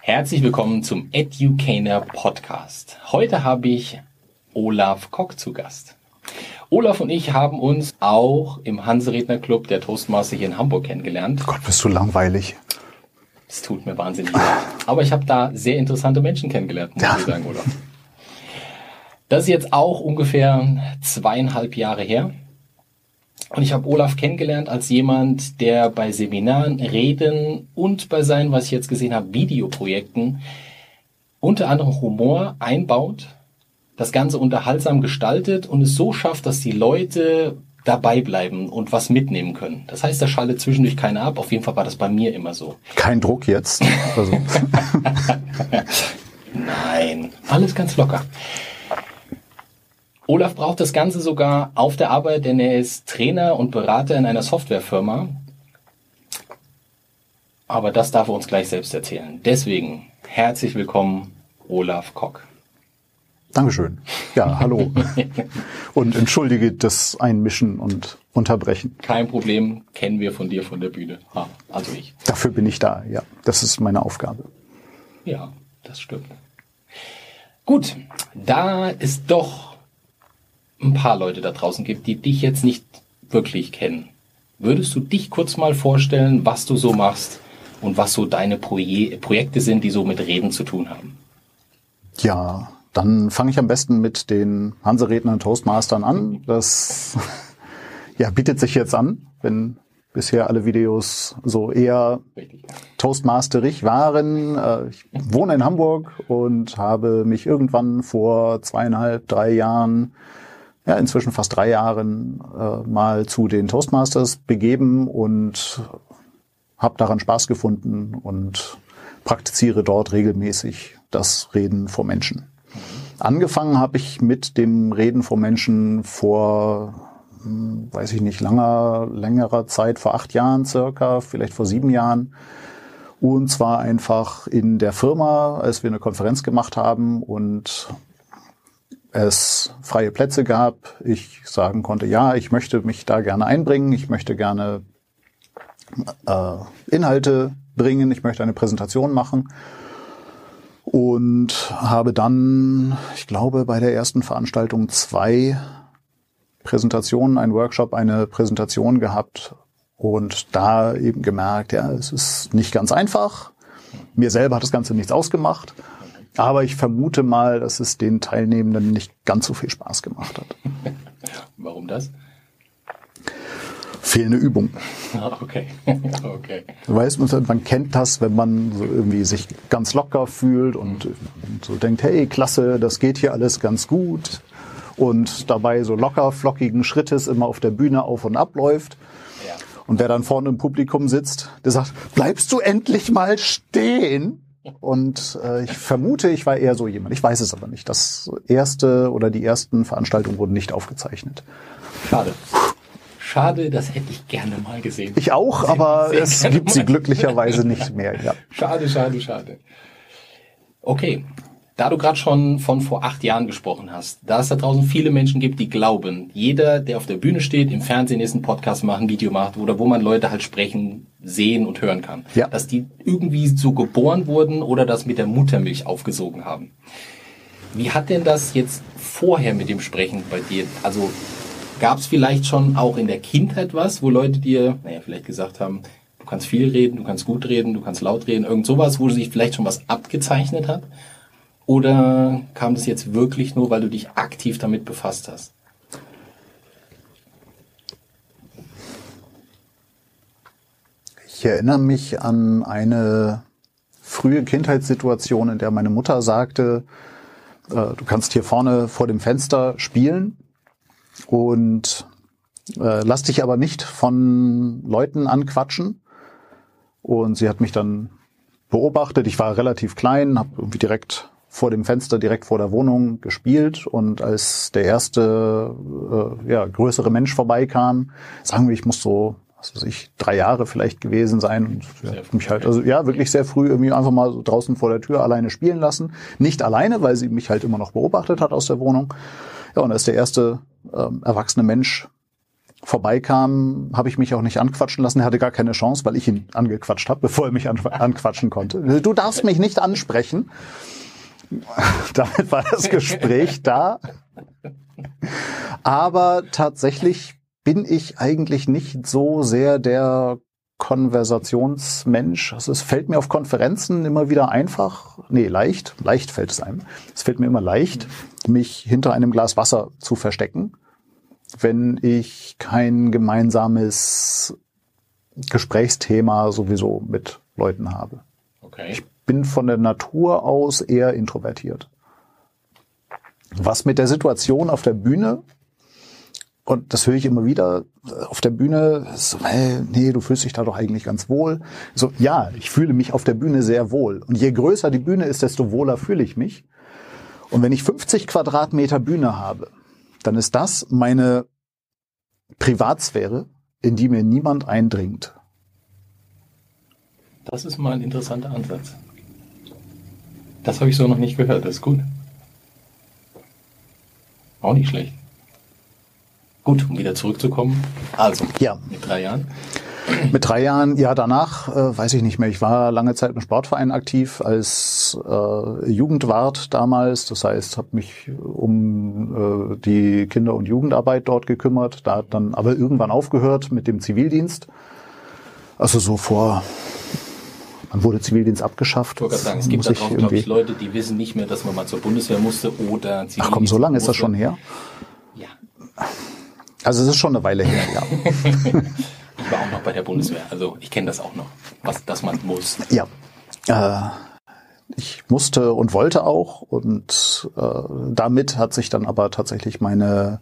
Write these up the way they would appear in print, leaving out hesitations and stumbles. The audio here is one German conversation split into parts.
Herzlich willkommen zum Educainer Podcast. Heute habe ich Olaf Kock zu Gast. Olaf und ich haben uns auch im Hanseredner-Club der Toastmaster hier in Hamburg kennengelernt. Gott, bist du langweilig. Es tut mir wahnsinnig leid. Aber ich habe da sehr interessante Menschen kennengelernt, muss ich sagen, Olaf. Das ist jetzt auch ungefähr 2,5 Jahre her. Und ich habe Olaf kennengelernt als jemand, der bei Seminaren, Reden und bei seinen, was ich jetzt gesehen habe, Videoprojekten unter anderem Humor einbaut, das Ganze unterhaltsam gestaltet und es so schafft, dass die Leute dabei bleiben und was mitnehmen können. Das heißt, da schaltet zwischendurch keiner ab. Auf jeden Fall war das bei mir immer so. Kein Druck jetzt. Also. Nein, alles ganz locker. Olaf braucht das Ganze sogar auf der Arbeit, denn er ist Trainer und Berater in einer Softwarefirma. Aber das darf er uns gleich selbst erzählen. Deswegen herzlich willkommen, Olaf Kock. Dankeschön. Ja, hallo. Und entschuldige das Einmischen und Unterbrechen. Kein Problem, kennen wir von dir von der Bühne. Also ich. Dafür bin ich da, ja. Das ist meine Aufgabe. Ja, das stimmt. Gut, da es doch ein paar Leute da draußen gibt, die dich jetzt nicht wirklich kennen, würdest du dich kurz mal vorstellen, was du so machst und was so deine Projekte sind, die so mit Reden zu tun haben? Ja, dann fange ich am besten mit den Hanseredner Toastmastern an. Das ja, bietet sich jetzt an, wenn bisher alle Videos so eher toastmasterig waren. Ich wohne in Hamburg und habe mich irgendwann vor 2,5, 3 Jahren, ja inzwischen fast 3 Jahren, mal zu den Toastmasters begeben und habe daran Spaß gefunden und praktiziere dort regelmäßig das Reden vor Menschen. Angefangen habe ich mit dem Reden vor Menschen vor, weiß ich nicht, längerer Zeit, vor 8 Jahren circa, vielleicht vor 7 Jahren. Und zwar einfach in der Firma, als wir eine Konferenz gemacht haben und es freie Plätze gab, ich sagen konnte, ja, ich möchte mich da gerne einbringen, ich möchte gerne Inhalte bringen, ich möchte eine Präsentation machen. Und habe dann, ich glaube, bei der ersten Veranstaltung 2 Präsentationen, ein Workshop, eine Präsentation gehabt und da eben gemerkt, ja, es ist nicht ganz einfach. Mir selber hat das Ganze nichts ausgemacht, aber ich vermute mal, dass es den Teilnehmenden nicht ganz so viel Spaß gemacht hat. Warum das? Fehlende Übung. Okay. Okay. Du weißt, man kennt das, wenn man so irgendwie sich ganz locker fühlt und so denkt, hey, klasse, das geht hier alles ganz gut und dabei so locker, flockigen Schrittes immer auf der Bühne auf und ab läuft. Ja. Und wer dann vorne im Publikum sitzt, der sagt, bleibst du endlich mal stehen? Und ich vermute, ich war eher so jemand. Ich weiß es aber nicht. Das erste oder die ersten Veranstaltungen wurden nicht aufgezeichnet. Schade. Schade, das hätte ich gerne mal gesehen. Ich auch, aber es gibt sie glücklicherweise nicht mehr. Ja. Schade, schade, schade. Okay, da du gerade schon von vor 8 Jahren gesprochen hast, da es da draußen viele Menschen gibt, die glauben, jeder, der auf der Bühne steht, im Fernsehen ist, einen Podcast macht, ein Video macht oder wo man Leute halt sprechen, sehen und hören kann, ja, dass die irgendwie so geboren wurden oder das mit der Muttermilch aufgesogen haben. Wie hat denn das jetzt vorher mit dem Sprechen bei dir, also gab es vielleicht schon auch in der Kindheit was, wo Leute dir, vielleicht gesagt haben, du kannst viel reden, du kannst gut reden, du kannst laut reden, irgend sowas, wo sich vielleicht schon was abgezeichnet hat? Oder kam das jetzt wirklich nur, weil du dich aktiv damit befasst hast? Ich erinnere mich an eine frühe Kindheitssituation, in der meine Mutter sagte, du kannst hier vorne vor dem Fenster spielen. Und lass dich aber nicht von Leuten anquatschen. Und sie hat mich dann beobachtet. Ich war relativ klein, habe irgendwie direkt vor dem Fenster, direkt vor der Wohnung gespielt. Und als der erste größere Mensch vorbeikam, sagen wir, ich muss so, 3 Jahre vielleicht gewesen sein. Und mich halt, wirklich sehr früh irgendwie einfach mal so draußen vor der Tür alleine spielen lassen. Nicht alleine, weil sie mich halt immer noch beobachtet hat aus der Wohnung. Ja, und als der erste erwachsene Mensch vorbeikam, habe ich mich auch nicht anquatschen lassen. Er hatte gar keine Chance, weil ich ihn angequatscht habe, bevor er mich anquatschen konnte. Du darfst mich nicht ansprechen. Damit war das Gespräch da. Aber tatsächlich bin ich eigentlich nicht so sehr der Konversationsmensch. Also es fällt mir auf Konferenzen immer wieder leicht fällt es einem. Es fällt mir immer leicht, mich hinter einem Glas Wasser zu verstecken, wenn ich kein gemeinsames Gesprächsthema sowieso mit Leuten habe. Okay. Ich bin von der Natur aus eher introvertiert. Was mit der Situation auf der Bühne, und das höre ich immer wieder, auf der Bühne, so, nee, du fühlst dich da doch eigentlich ganz wohl. So, ja, ich fühle mich auf der Bühne sehr wohl. Und je größer die Bühne ist, desto wohler fühle ich mich. Und wenn ich 50 Quadratmeter Bühne habe, dann ist das meine Privatsphäre, in die mir niemand eindringt. Das ist mal ein interessanter Ansatz. Das habe ich so noch nicht gehört, das ist gut. Auch nicht schlecht. Gut, um wieder zurückzukommen. Also, ja. Mit 3 Jahren? Mit 3 Jahren, ja, danach weiß ich nicht mehr. Ich war lange Zeit im Sportverein aktiv als Jugendwart damals. Das heißt, habe mich um die Kinder- und Jugendarbeit dort gekümmert. Da hat dann aber irgendwann aufgehört mit dem Zivildienst. Also so wann wurde Zivildienst abgeschafft? Ich wollte gerade sagen, es gibt da draußen, glaube ich, Leute, die wissen nicht mehr, dass man mal zur Bundeswehr musste oder Zivildienst. Ach komm, so lange ist das schon her? Ja. Also es ist schon eine Weile her, ja. Ich war auch noch bei der Bundeswehr, also ich kenne das auch noch, dass man muss. Ja, ich musste und wollte auch und damit hat sich dann aber tatsächlich meine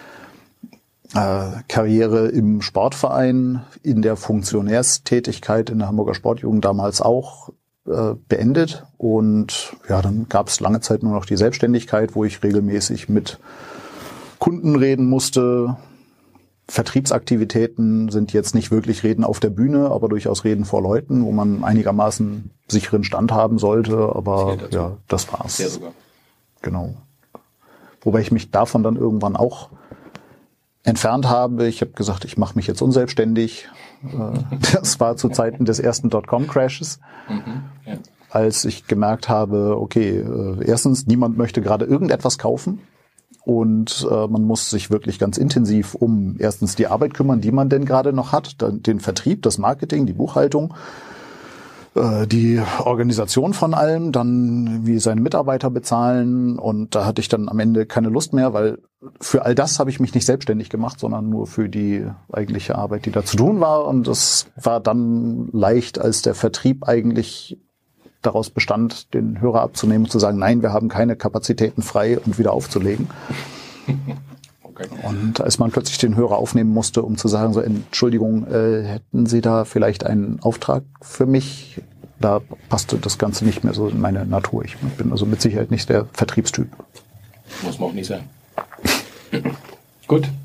Karriere im Sportverein, in der Funktionärstätigkeit in der Hamburger Sportjugend damals auch beendet. Und ja, dann gab es lange Zeit nur noch die Selbstständigkeit, wo ich regelmäßig mit Kunden reden musste. Vertriebsaktivitäten sind jetzt nicht wirklich Reden auf der Bühne, aber durchaus Reden vor Leuten, wo man einigermaßen sicheren Stand haben sollte. Aber ja, das war's. Sehr sogar. Genau. Wobei ich mich davon dann irgendwann auch entfernt habe. Ich habe gesagt, ich mache mich jetzt unselbstständig. Das war zu Zeiten des ersten Dotcom-Crashes, Ja. als ich gemerkt habe, okay, erstens, niemand möchte gerade irgendetwas kaufen und man muss sich wirklich ganz intensiv um erstens die Arbeit kümmern, die man denn gerade noch hat, dann den Vertrieb, das Marketing, die Buchhaltung, die Organisation von allem, dann wie seine Mitarbeiter bezahlen, und da hatte ich dann am Ende keine Lust mehr, weil für all das habe ich mich nicht selbstständig gemacht, sondern nur für die eigentliche Arbeit, die da zu tun war, und das war dann leicht, als der Vertrieb eigentlich daraus bestand, den Hörer abzunehmen und zu sagen, nein, wir haben keine Kapazitäten frei und wieder aufzulegen. Okay. Und als man plötzlich den Hörer aufnehmen musste, um zu sagen, so, Entschuldigung, hätten Sie da vielleicht einen Auftrag für mich? Da passte das Ganze nicht mehr so in meine Natur. Ich bin also mit Sicherheit nicht der Vertriebstyp. Muss man auch nicht sein. Gut.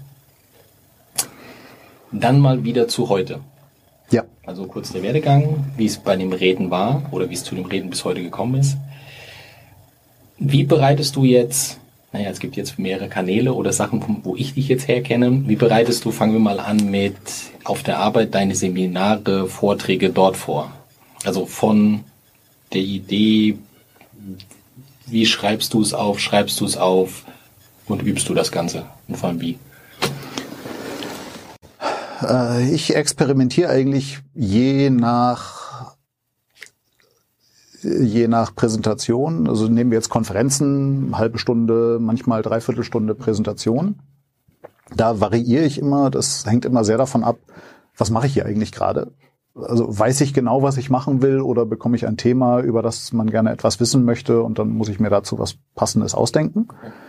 Dann mal wieder zu heute. Ja. Also kurz der Werdegang, wie es bei dem Reden war oder wie es zu dem Reden bis heute gekommen ist. Wie bereitest du jetzt, es gibt jetzt mehrere Kanäle oder Sachen, wo ich dich jetzt herkenne. Wie bereitest du, fangen wir mal an mit auf der Arbeit, deine Seminare, Vorträge dort vor? Also von der Idee, wie schreibst du es auf und übst du das Ganze? Und vor allem wie? Ich experimentiere eigentlich je nach Präsentation. Also nehmen wir jetzt Konferenzen, halbe Stunde, manchmal Dreiviertelstunde Präsentation. Da variiere ich immer. Das hängt immer sehr davon ab, was mache ich hier eigentlich gerade. Also weiß ich genau, was ich machen will, oder bekomme ich ein Thema, über das man gerne etwas wissen möchte, und dann muss ich mir dazu was Passendes ausdenken.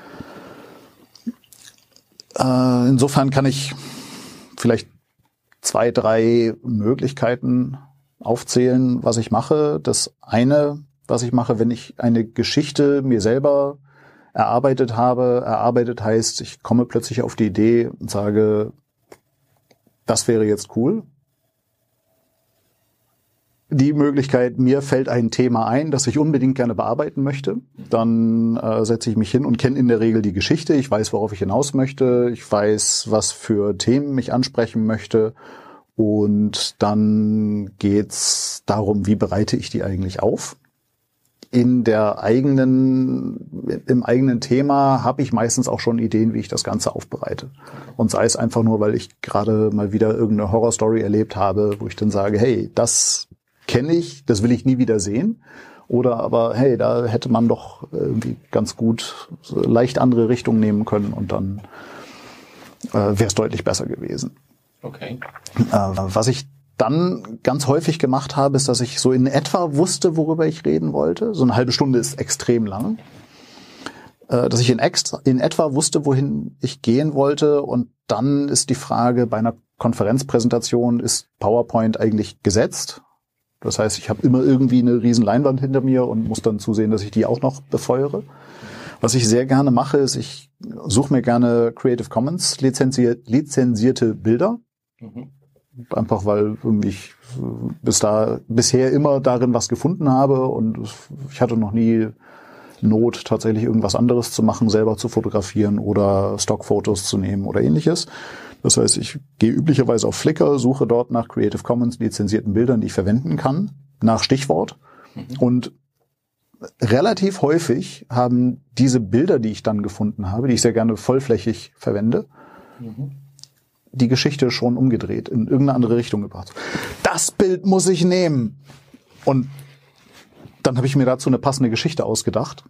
Insofern kann ich vielleicht 2, 3 Möglichkeiten aufzählen, was ich mache. Das eine, was ich mache, wenn ich eine Geschichte mir selber erarbeitet habe, heißt, ich komme plötzlich auf die Idee und sage, das wäre jetzt cool. die Möglichkeit, mir fällt ein Thema ein, das ich unbedingt gerne bearbeiten möchte. Dann setze ich mich hin und kenne in der Regel die Geschichte. Ich weiß, worauf ich hinaus möchte. Ich weiß, was für Themen ich ansprechen möchte. Und dann geht's darum, wie bereite ich die eigentlich auf. Im eigenen Thema habe ich meistens auch schon Ideen, wie ich das Ganze aufbereite. Und sei es einfach nur, weil ich gerade mal wieder irgendeine Horrorstory erlebt habe, wo ich dann sage, hey, das kenne ich, das will ich nie wieder sehen. Oder aber, hey, da hätte man doch irgendwie ganz gut leicht andere Richtungen nehmen können und dann wäre es deutlich besser gewesen. Okay. Was ich dann ganz häufig gemacht habe, ist, dass ich so in etwa wusste, worüber ich reden wollte. So eine halbe Stunde ist extrem lang. Dass ich in etwa wusste, wohin ich gehen wollte. Und dann ist die Frage, bei einer Konferenzpräsentation ist PowerPoint eigentlich gesetzt. Das heißt, ich habe immer irgendwie eine riesen Leinwand hinter mir und muss dann zusehen, dass ich die auch noch befeuere. Was ich sehr gerne mache, ist, ich suche mir gerne Creative Commons lizenzierte Bilder. Mhm. Einfach weil ich bisher immer darin was gefunden habe und ich hatte noch nie Not, tatsächlich irgendwas anderes zu machen, selber zu fotografieren oder Stockfotos zu nehmen oder ähnliches. Das heißt, ich gehe üblicherweise auf Flickr, suche dort nach Creative Commons lizenzierten Bildern, die ich verwenden kann, nach Stichwort. Und relativ häufig haben diese Bilder, die ich dann gefunden habe, die ich sehr gerne vollflächig verwende, die Geschichte schon umgedreht, in irgendeine andere Richtung gebracht. Das Bild muss ich nehmen. Und dann habe ich mir dazu eine passende Geschichte ausgedacht.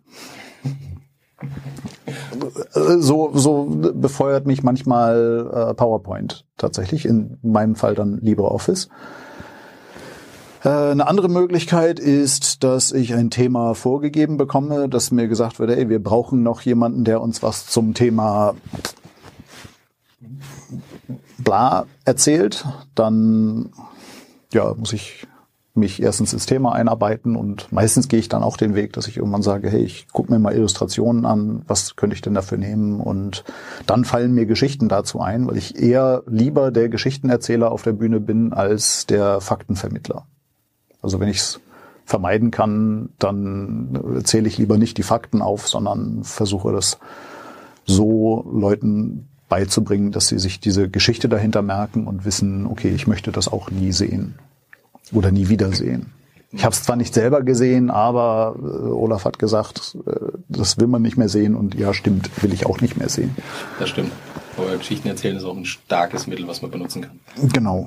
So befeuert mich manchmal PowerPoint tatsächlich, in meinem Fall dann LibreOffice. Eine andere Möglichkeit ist, dass ich ein Thema vorgegeben bekomme, dass mir gesagt wird, ey, wir brauchen noch jemanden, der uns was zum Thema bla erzählt. Dann muss ich mich erstens ins Thema einarbeiten und meistens gehe ich dann auch den Weg, dass ich irgendwann sage, hey, ich gucke mir mal Illustrationen an, was könnte ich denn dafür nehmen? Und dann fallen mir Geschichten dazu ein, weil ich eher lieber der Geschichtenerzähler auf der Bühne bin als der Faktenvermittler. Also wenn ich es vermeiden kann, dann erzähle ich lieber nicht die Fakten auf, sondern versuche das so Leuten beizubringen, dass sie sich diese Geschichte dahinter merken und wissen, okay, ich möchte das auch nie sehen oder nie wiedersehen. Ich habe es zwar nicht selber gesehen, aber Olaf hat gesagt, das will man nicht mehr sehen und ja, stimmt, will ich auch nicht mehr sehen. Das stimmt. Aber Geschichten erzählen ist auch ein starkes Mittel, was man benutzen kann. Genau.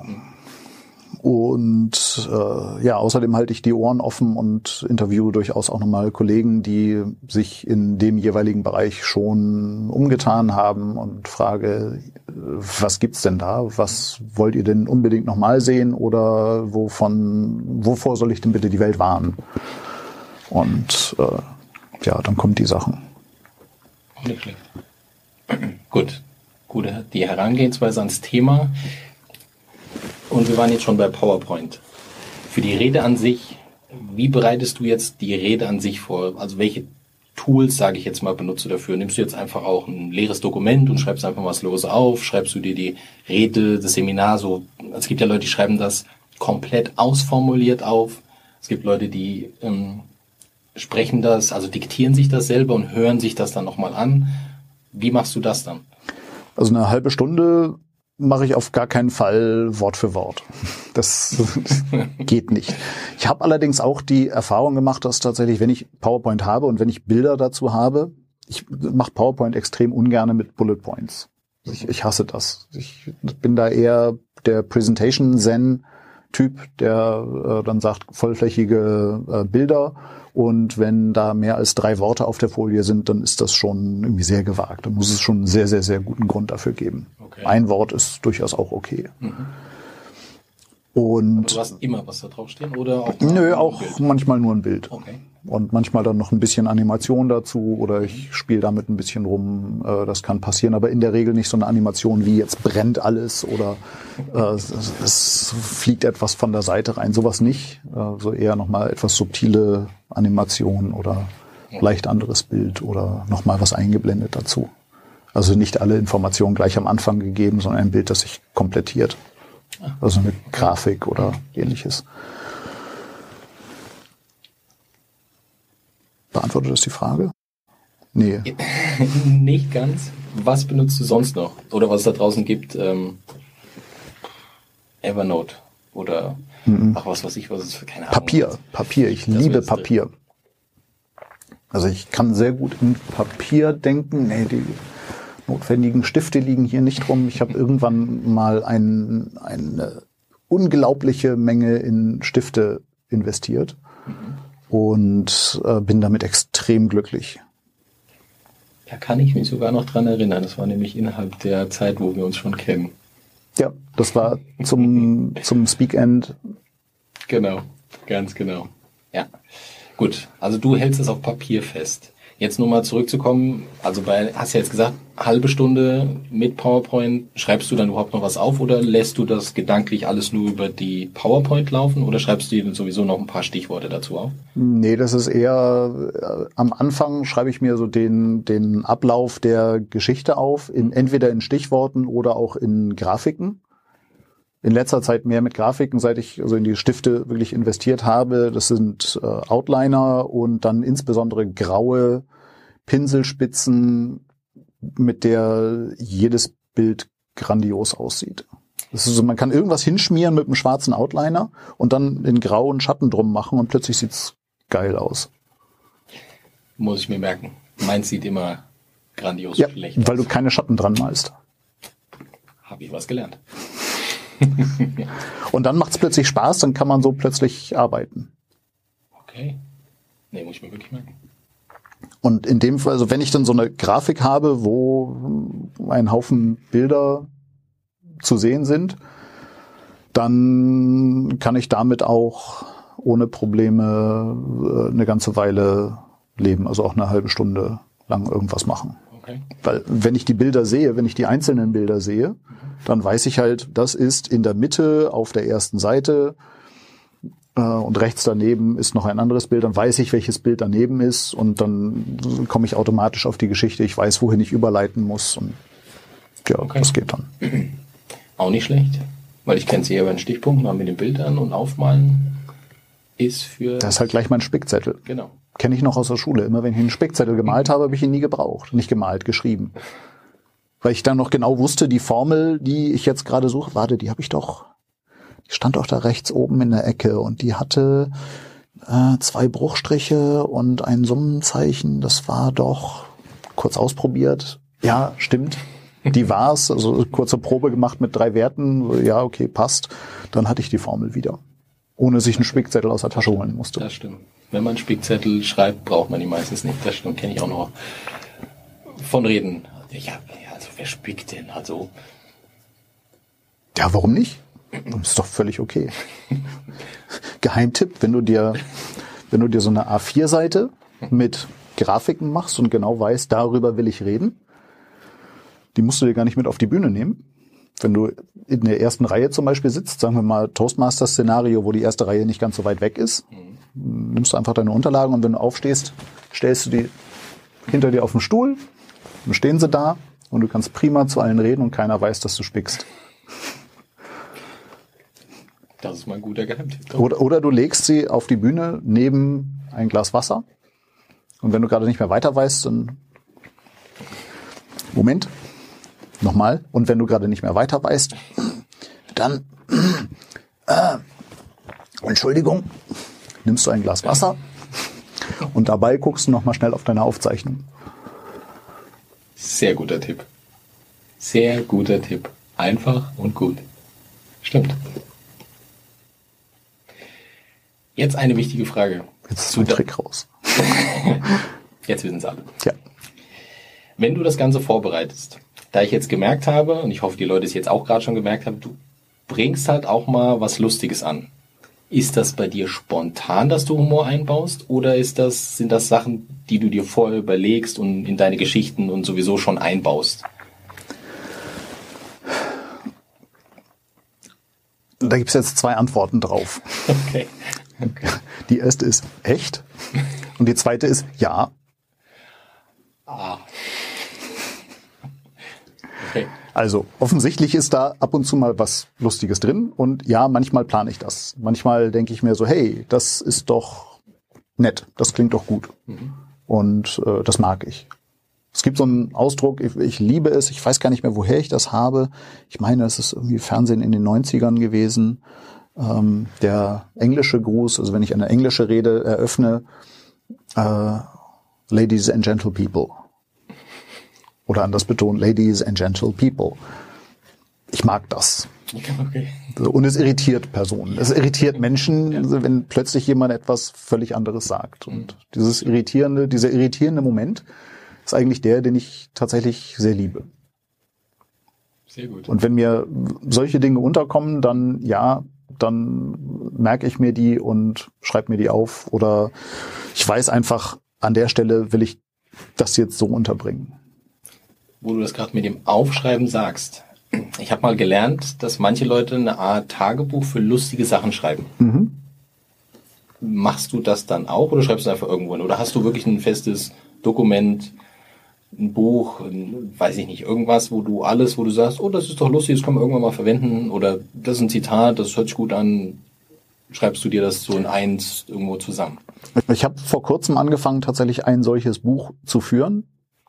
Und außerdem halte ich die Ohren offen und interviewe durchaus auch nochmal Kollegen, die sich in dem jeweiligen Bereich schon umgetan haben und frage, was gibt's denn da? Was wollt ihr denn unbedingt nochmal sehen oder wovor soll ich denn bitte die Welt warnen? Und dann kommen die Sachen. Nicht schlecht. Gut. Gute die Herangehensweise ans Thema. Und wir waren jetzt schon bei PowerPoint. Für die Rede an sich, wie bereitest du jetzt die Rede an sich vor? Also welche Tools, sage ich jetzt mal, benutzt du dafür? Nimmst du jetzt einfach auch ein leeres Dokument und schreibst einfach was los auf? Schreibst du dir die Rede, das Seminar so? Es gibt ja Leute, die schreiben das komplett ausformuliert auf. Es gibt Leute, die sprechen das, also diktieren sich das selber und hören sich das dann nochmal an. Wie machst du das dann? Also eine halbe Stunde mache ich auf gar keinen Fall Wort für Wort. Das geht nicht. Ich habe allerdings auch die Erfahrung gemacht, dass tatsächlich, wenn ich PowerPoint habe und wenn ich Bilder dazu habe, ich mache PowerPoint extrem ungerne mit Bullet Points. Ich hasse das. Ich bin da eher der Presentation-Zen-Typ, der dann sagt, vollflächige Bilder. Und wenn da mehr als 3 Worte auf der Folie sind, dann ist das schon irgendwie sehr gewagt. Da muss es schon einen sehr, sehr, sehr guten Grund dafür geben. Okay. Ein Wort ist durchaus auch okay. Mhm. Und aber du hast immer was da draufstehen oder auch? Nö, auch manchmal nur ein Bild. Okay. Und manchmal dann noch ein bisschen Animation dazu oder ich spiele damit ein bisschen rum. Das kann passieren, aber in der Regel nicht so eine Animation wie jetzt brennt alles oder es fliegt etwas von der Seite rein. Sowas nicht. So eher nochmal etwas subtile Animation oder leicht anderes Bild oder nochmal was eingeblendet dazu. Also nicht alle Informationen gleich am Anfang gegeben, sondern ein Bild, das sich komplettiert. Also eine Grafik oder ähnliches. Beantwortet das die Frage? Nee. Nicht ganz. Was benutzt du sonst noch? Oder was es da draußen gibt? Evernote oder was weiß ich, was es für keine Ahnung. Papier. Ich liebe Papier. Also ich kann sehr gut in Papier denken. Nee, die notwendigen Stifte liegen hier nicht rum. Ich habe irgendwann mal eine unglaubliche Menge in Stifte investiert und bin damit extrem glücklich. Da kann ich mich sogar noch dran erinnern. Das war nämlich innerhalb der Zeit, wo wir uns schon kennen. Ja, das war zum Speak-End. Genau, ganz genau. Ja, gut. Also du hältst es auf Papier fest. Jetzt nur mal zurückzukommen. Also hast du ja jetzt gesagt, halbe Stunde mit PowerPoint. Schreibst du dann überhaupt noch was auf oder lässt du das gedanklich alles nur über die PowerPoint laufen oder schreibst du dir sowieso noch ein paar Stichworte dazu auf? Nee, das ist eher, am Anfang schreibe ich mir so den Ablauf der Geschichte auf, entweder in Stichworten oder auch in Grafiken. In letzter Zeit mehr mit Grafiken, seit ich also in die Stifte wirklich investiert habe. Das sind Outliner und dann insbesondere graue Pinselspitzen, mit der jedes Bild grandios aussieht. Das ist so, man kann irgendwas hinschmieren mit einem schwarzen Outliner und dann in grauen Schatten drum machen und plötzlich sieht's geil aus. Muss ich mir merken. Meins sieht immer grandios schlecht aus. Weil du keine Schatten dran malst. Habe ich was gelernt. Und dann macht's plötzlich Spaß, dann kann man so plötzlich arbeiten. Okay. Nee, muss ich mir wirklich merken. Und in dem Fall, also wenn ich dann so eine Grafik habe, wo ein Haufen Bilder zu sehen sind, dann kann ich damit auch ohne Probleme eine ganze Weile leben, also auch eine halbe Stunde lang irgendwas machen. Okay. Weil wenn ich die Bilder sehe, wenn ich die einzelnen Bilder sehe, dann weiß ich halt, das ist in der Mitte auf der ersten Seite und rechts daneben ist noch ein anderes Bild. Dann weiß ich, welches Bild daneben ist und dann komme ich automatisch auf die Geschichte. Ich weiß, wohin ich überleiten muss und ja, okay. Das geht dann. Auch nicht schlecht, weil ich kenne es eher bei den Stichpunkten, mal mit den Bildern und aufmalen ist für... Das ist halt gleich mein Spickzettel. Genau. Kenne ich noch aus der Schule. Immer wenn ich einen Spickzettel gemalt habe, habe ich ihn nie gebraucht. Nicht gemalt, geschrieben. Weil ich dann noch genau wusste, die Formel, die ich jetzt gerade suche, warte, die habe ich doch, die stand doch da rechts oben in der Ecke und die hatte 2 Bruchstriche und ein Summenzeichen. Das war doch kurz ausprobiert. Ja, stimmt. Die war's. Also kurze Probe gemacht mit 3 Werten. Ja, okay, passt. Dann hatte ich die Formel wieder. Ohne sich einen Spickzettel aus der Tasche holen musste. Das stimmt. Wenn man einen Spickzettel schreibt, braucht man die meistens nicht. Das stimmt, kenne ich auch noch von Reden. Ja, also wer spickt denn? Also. Ja, warum nicht? Das ist doch völlig okay. Geheimtipp, wenn du dir so eine A4-Seite mit Grafiken machst und genau weißt, darüber will ich reden, die musst du dir gar nicht mit auf die Bühne nehmen. Wenn du in der ersten Reihe zum Beispiel sitzt, sagen wir mal Toastmaster-Szenario, wo die erste Reihe nicht ganz so weit weg ist, nimmst du einfach deine Unterlagen und wenn du aufstehst, stellst du die hinter dir auf den Stuhl, dann stehen sie da und du kannst prima zu allen reden und keiner weiß, dass du spickst. Das ist mal ein guter Geheimtipp. Oder du legst sie auf die Bühne neben ein Glas Wasser und wenn du gerade nicht mehr weiter weißt, dann Moment, nochmal. Und wenn du gerade nicht mehr weiter weißt, dann Entschuldigung, nimmst du ein Glas Wasser und dabei guckst du nochmal schnell auf deine Aufzeichnung. Sehr guter Tipp. Sehr guter Tipp. Einfach und gut. Stimmt. Jetzt eine wichtige Frage. Jetzt ist ein Trick raus. Jetzt wissen es alle. Ja. Wenn du das Ganze vorbereitest, da ich jetzt gemerkt habe, und ich hoffe, die Leute es jetzt auch gerade schon gemerkt haben, du bringst halt auch mal was Lustiges an. Ist das bei dir spontan, dass du Humor einbaust, oder sind das Sachen, die du dir vorher überlegst und in deine Geschichten und sowieso schon einbaust? Da gibt es jetzt 2 Antworten drauf. Okay. Die erste ist echt und die zweite ist ja. Okay. Also offensichtlich ist da ab und zu mal was Lustiges drin und ja, manchmal plane ich das. Manchmal denke ich mir so, hey, das ist doch nett, das klingt doch gut. Und das mag ich. Es gibt so einen Ausdruck, ich liebe es, ich weiß gar nicht mehr, woher ich das habe. Ich meine, es ist irgendwie Fernsehen in den 90ern gewesen. Der englische Gruß, also wenn ich eine englische Rede eröffne, Ladies and Gentle People. Oder anders betont, Ladies and Gentle People. Ich mag das. Okay. Und es irritiert Personen. Ja. Es irritiert Menschen, wenn plötzlich jemand etwas völlig anderes sagt. Und dieser irritierende Moment ist eigentlich der, den ich tatsächlich sehr liebe. Sehr gut. Und wenn mir solche Dinge unterkommen, dann merke ich mir die und schreibe mir die auf. Oder ich weiß einfach, an der Stelle will ich das jetzt so unterbringen. Wo du das gerade mit dem Aufschreiben sagst. Ich habe mal gelernt, dass manche Leute eine Art Tagebuch für lustige Sachen schreiben. Mhm. Machst du das dann auch oder schreibst du einfach irgendwo hin? Oder hast du wirklich ein festes Dokument, ein Buch, weiß ich nicht, irgendwas, wo du sagst, oh, das ist doch lustig, das kann man irgendwann mal verwenden, oder das ist ein Zitat, das hört sich gut an, schreibst du dir das so in eins irgendwo zusammen? Ich habe vor kurzem angefangen, tatsächlich ein solches Buch zu führen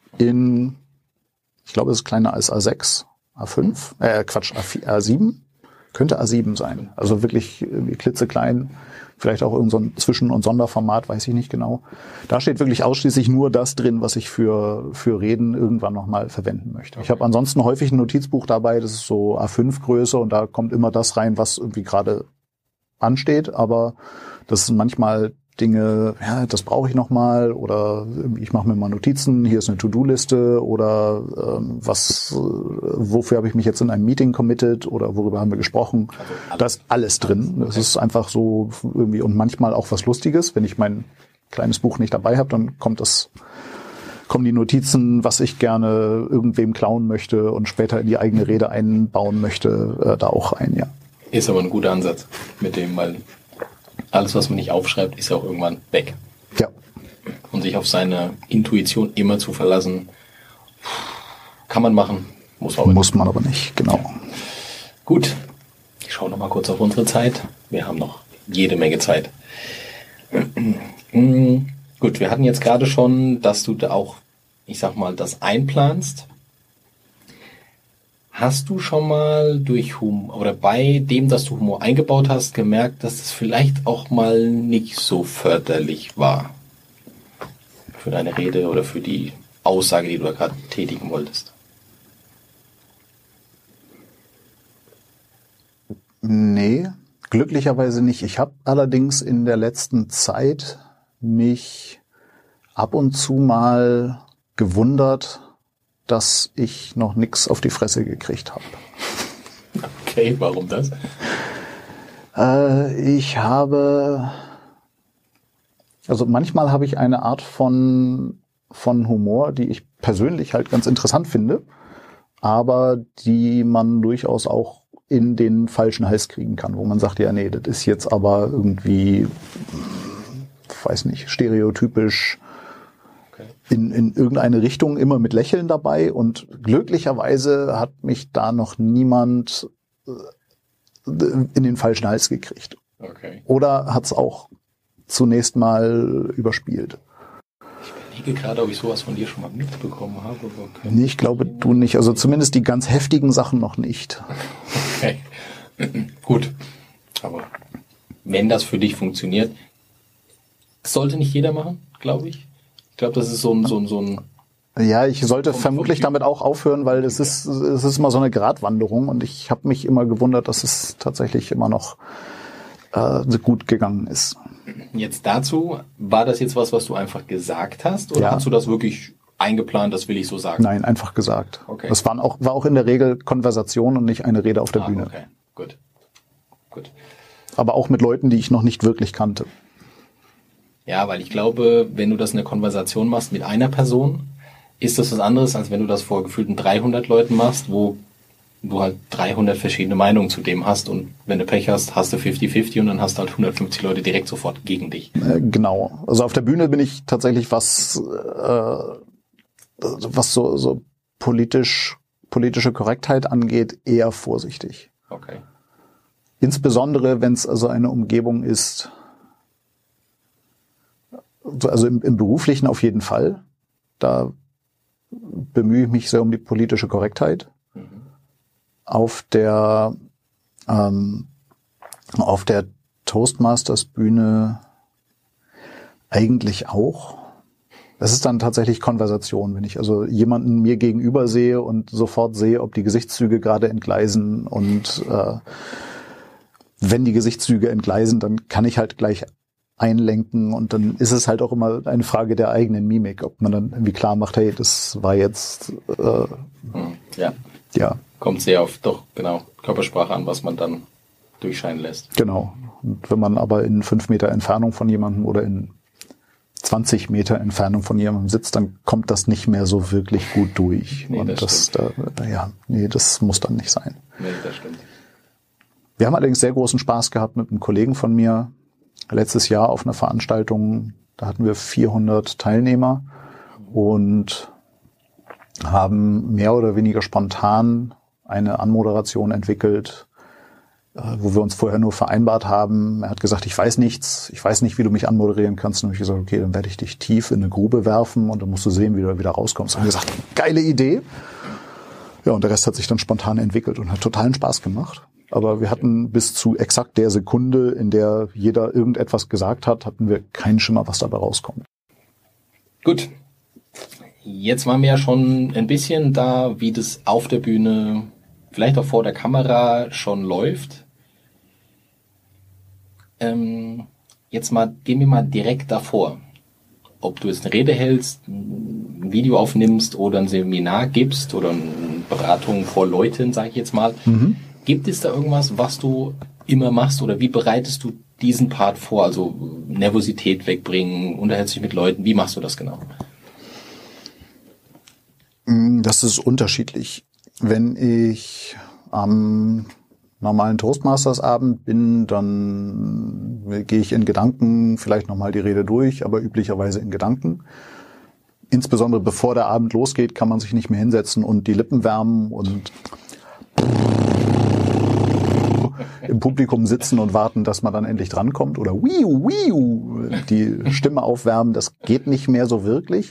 ich glaube, es ist kleiner als A6, A5, A7, könnte A7 sein, also wirklich klitzeklein. Vielleicht auch irgend so ein Zwischen- und Sonderformat, weiß ich nicht genau. Da steht wirklich ausschließlich nur das drin, was ich für Reden irgendwann nochmal verwenden möchte. Okay. Ich habe ansonsten häufig ein Notizbuch dabei, das ist so A5-Größe und da kommt immer das rein, was irgendwie gerade ansteht. Aber das sind manchmal Dinge, ja, das brauche ich nochmal oder ich mache mir mal Notizen, hier ist eine To-Do-Liste oder wofür habe ich mich jetzt in einem Meeting committed oder worüber haben wir gesprochen. Also da ist alles drin. Das ist einfach so irgendwie und manchmal auch was Lustiges. Wenn ich mein kleines Buch nicht dabei habe, dann kommen die Notizen, was ich gerne irgendwem klauen möchte und später in die eigene Rede einbauen möchte, da auch ein, ja. Ist aber ein guter Ansatz mit dem, weil alles, was man nicht aufschreibt, ist ja auch irgendwann weg. Ja. Und sich auf seine Intuition immer zu verlassen, kann man machen, muss man aber nicht. Genau. Ja. Gut, ich schaue noch mal kurz auf unsere Zeit. Wir haben noch jede Menge Zeit. Gut, wir hatten jetzt gerade schon, dass du da auch, ich sag mal, das einplanst. Hast du schon mal durch Humor oder bei dem, dass du Humor eingebaut hast, gemerkt, dass es vielleicht auch mal nicht so förderlich war für deine Rede oder für die Aussage, die du da gerade tätigen wolltest? Nee, glücklicherweise nicht. Ich habe allerdings in der letzten Zeit mich ab und zu mal gewundert, dass ich noch nichts auf die Fresse gekriegt habe. Okay, warum das? Manchmal habe ich eine Art von Humor, die ich persönlich halt ganz interessant finde, aber die man durchaus auch in den falschen Hals kriegen kann, wo man sagt, ja, nee, das ist jetzt aber irgendwie, weiß nicht, stereotypisch, in irgendeine Richtung, immer mit Lächeln dabei, und glücklicherweise hat mich da noch niemand in den falschen Hals gekriegt. Okay. Oder hat es auch zunächst mal überspielt. Ich überlege gerade, ob ich sowas von dir schon mal mitbekommen habe. Nee, ich glaube, du nicht. Also zumindest die ganz heftigen Sachen noch nicht. Okay. Gut. Aber wenn das für dich funktioniert, sollte nicht jeder machen, glaube ich. Ich glaube, das ist so ein Ja, ich sollte vermutlich damit auch aufhören, weil es ist immer so eine Gratwanderung, und ich habe mich immer gewundert, dass es tatsächlich immer noch so gut gegangen ist. Jetzt dazu, war das jetzt was du einfach gesagt hast, oder hast du das wirklich eingeplant, das will ich so sagen? Nein, einfach gesagt. Okay. Das war auch in der Regel Konversation und nicht eine Rede auf der Bühne. Okay, gut. Aber auch mit Leuten, die ich noch nicht wirklich kannte. Ja, weil ich glaube, wenn du das in der Konversation machst mit einer Person, ist das was anderes, als wenn du das vor gefühlten 300 Leuten machst, wo du halt 300 verschiedene Meinungen zu dem hast, und wenn du Pech hast, hast du 50-50 und dann hast du halt 150 Leute direkt sofort gegen dich. Genau. Also auf der Bühne bin ich tatsächlich, was so politische Korrektheit angeht, eher vorsichtig. Okay. Insbesondere, wenn es also eine Umgebung ist, Also im Beruflichen auf jeden Fall. Da bemühe ich mich sehr um die politische Korrektheit. Auf der Toastmasters-Bühne eigentlich auch. Das ist dann tatsächlich Konversation, wenn ich also jemanden mir gegenüber sehe und sofort sehe, ob die Gesichtszüge gerade entgleisen und wenn die Gesichtszüge entgleisen, dann kann ich halt gleich einlenken und dann ist es halt auch immer eine Frage der eigenen Mimik, ob man dann irgendwie klar macht, hey, das war jetzt ja. Kommt sehr auf Körpersprache an, was man dann durchscheinen lässt. Genau. Und wenn man aber in 5 Meter Entfernung von jemandem oder in 20 Meter Entfernung von jemandem sitzt, dann kommt das nicht mehr so wirklich gut durch. Nee, und das muss dann nicht sein. Nee, das stimmt. Wir haben allerdings sehr großen Spaß gehabt mit einem Kollegen von mir. Letztes Jahr auf einer Veranstaltung, da hatten wir 400 Teilnehmer und haben mehr oder weniger spontan eine Anmoderation entwickelt, wo wir uns vorher nur vereinbart haben. Er hat gesagt, ich weiß nichts, ich weiß nicht, wie du mich anmoderieren kannst. Und dann habe ich gesagt, okay, dann werde ich dich tief in eine Grube werfen und dann musst du sehen, wie du wieder rauskommst. Und er hat gesagt, geile Idee. Ja, und der Rest hat sich dann spontan entwickelt und hat totalen Spaß gemacht. Aber wir hatten bis zu exakt der Sekunde, in der jeder irgendetwas gesagt hat, hatten wir keinen Schimmer, was dabei rauskommt. Gut. Jetzt waren wir ja schon ein bisschen da, wie das auf der Bühne, vielleicht auch vor der Kamera schon läuft. Jetzt gehen wir mal direkt davor. Ob du jetzt eine Rede hältst, ein Video aufnimmst oder ein Seminar gibst oder eine Beratung vor Leuten, sage ich jetzt mal. Gibt es da irgendwas, was du immer machst oder wie bereitest du diesen Part vor? Also Nervosität wegbringen, unterhältst dich mit Leuten, wie machst du das genau? Das ist unterschiedlich. Wenn ich am normalen Toastmasters-Abend bin, dann gehe ich in Gedanken vielleicht nochmal die Rede durch, aber üblicherweise in Gedanken. Insbesondere bevor der Abend losgeht, kann man sich nicht mehr hinsetzen und die Lippen wärmen und im Publikum sitzen und warten, dass man dann endlich drankommt oder die Stimme aufwärmen. Das geht nicht mehr so wirklich.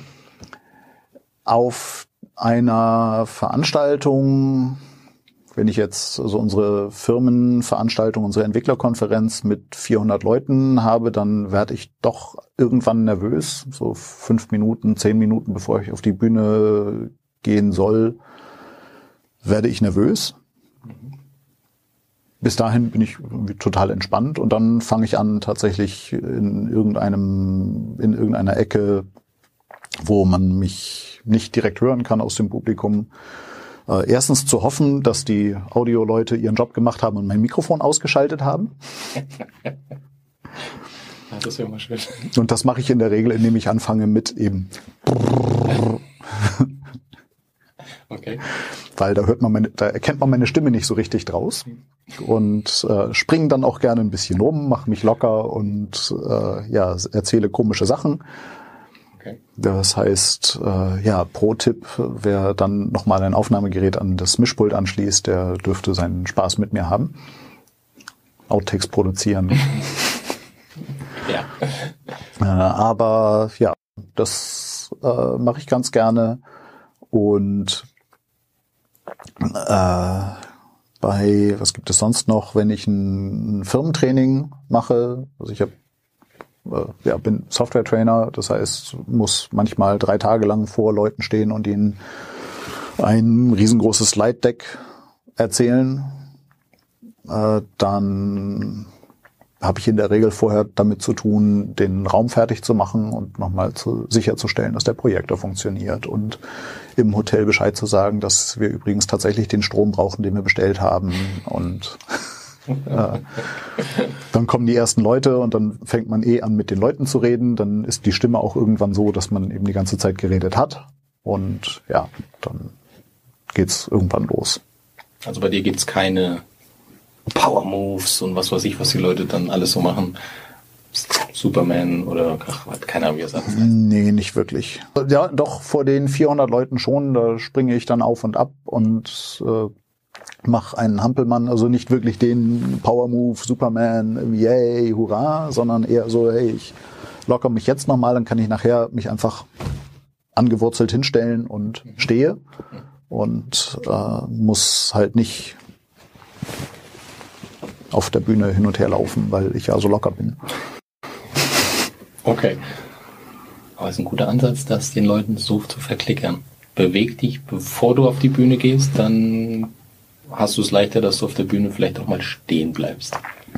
Auf einer Veranstaltung, wenn ich jetzt so unsere Firmenveranstaltung, unsere Entwicklerkonferenz mit 400 Leuten habe, dann werde ich doch irgendwann nervös. So 5 Minuten, 10 Minuten, bevor ich auf die Bühne gehen soll, werde ich nervös. Bis dahin bin ich total entspannt und dann fange ich an, tatsächlich in irgendeiner Ecke, wo man mich nicht direkt hören kann aus dem Publikum, erstens zu hoffen, dass die Audioleute ihren Job gemacht haben und mein Mikrofon ausgeschaltet haben. Das ist ja immer schön. Und das mache ich in der Regel, indem ich anfange mit eben. Okay. Weil da erkennt man meine Stimme nicht so richtig draus und springe dann auch gerne ein bisschen rum, mache mich locker und erzähle komische Sachen. Okay. Das heißt, Pro-Tipp, wer dann nochmal ein Aufnahmegerät an das Mischpult anschließt, der dürfte seinen Spaß mit mir haben. Outtakes produzieren. Ja. Aber ja, das mache ich ganz gerne. Und was gibt es sonst noch, wenn ich ein Firmentraining mache? Also ich bin Software-Trainer, das heißt, muss manchmal 3 Tage lang vor Leuten stehen und ihnen ein riesengroßes Slide-Deck erzählen. Dann habe ich in der Regel vorher damit zu tun, den Raum fertig zu machen und nochmal sicherzustellen, dass der Projektor funktioniert und im Hotel Bescheid zu sagen, dass wir übrigens tatsächlich den Strom brauchen, den wir bestellt haben. Und dann kommen die ersten Leute und dann fängt man an, mit den Leuten zu reden. Dann ist die Stimme auch irgendwann so, dass man eben die ganze Zeit geredet hat. Und ja, dann geht's irgendwann los. Also bei dir gibt's keine Power Moves und was weiß ich, was die Leute dann alles so machen. Superman oder keine Ahnung, wie es heißt. Nee, nicht wirklich. Ja, doch vor den 400 Leuten schon, da springe ich dann auf und ab und mache einen Hampelmann, also nicht wirklich den Power Move, Superman, yay, hurra, sondern eher so, hey, ich locker mich jetzt nochmal, dann kann ich nachher mich einfach angewurzelt hinstellen und stehe und muss halt nicht auf der Bühne hin und her laufen, weil ich ja so locker bin. Okay. Aber es ist ein guter Ansatz, das den Leuten so zu verklickern. Beweg dich, bevor du auf die Bühne gehst, dann hast du es leichter, dass du auf der Bühne vielleicht auch mal stehen bleibst.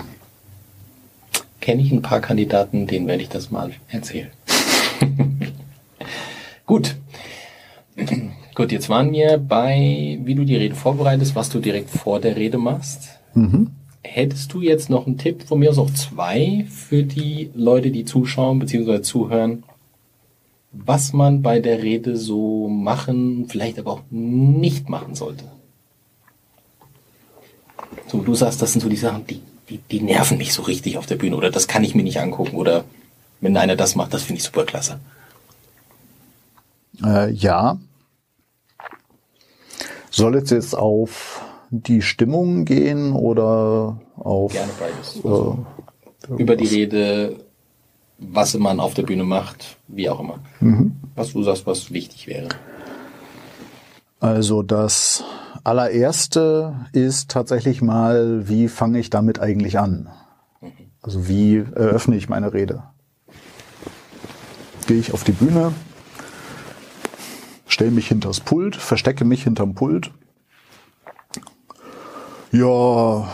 Kenne ich ein paar Kandidaten, denen werde ich das mal erzählen. Gut. Gut, jetzt waren wir bei, wie du die Rede vorbereitest, was du direkt vor der Rede machst. Hättest du jetzt noch einen Tipp, von mir aus auch 2, für die Leute, die zuschauen bzw. zuhören, was man bei der Rede so machen, vielleicht aber auch nicht machen sollte? So, du sagst, das sind so die Sachen, die nerven mich so richtig auf der Bühne oder das kann ich mir nicht angucken oder wenn einer das macht, das finde ich super klasse. Ja. Soll es jetzt auf die Stimmung gehen oder auf... Gerne beides. Also, über die Rede, was man auf der Bühne macht, wie auch immer. Was du sagst, was wichtig wäre. Also das allererste ist tatsächlich mal, wie fange ich damit eigentlich an? Also wie eröffne ich meine Rede? Gehe ich auf die Bühne, stelle mich hinters Pult, verstecke mich hinterm Pult. Ja,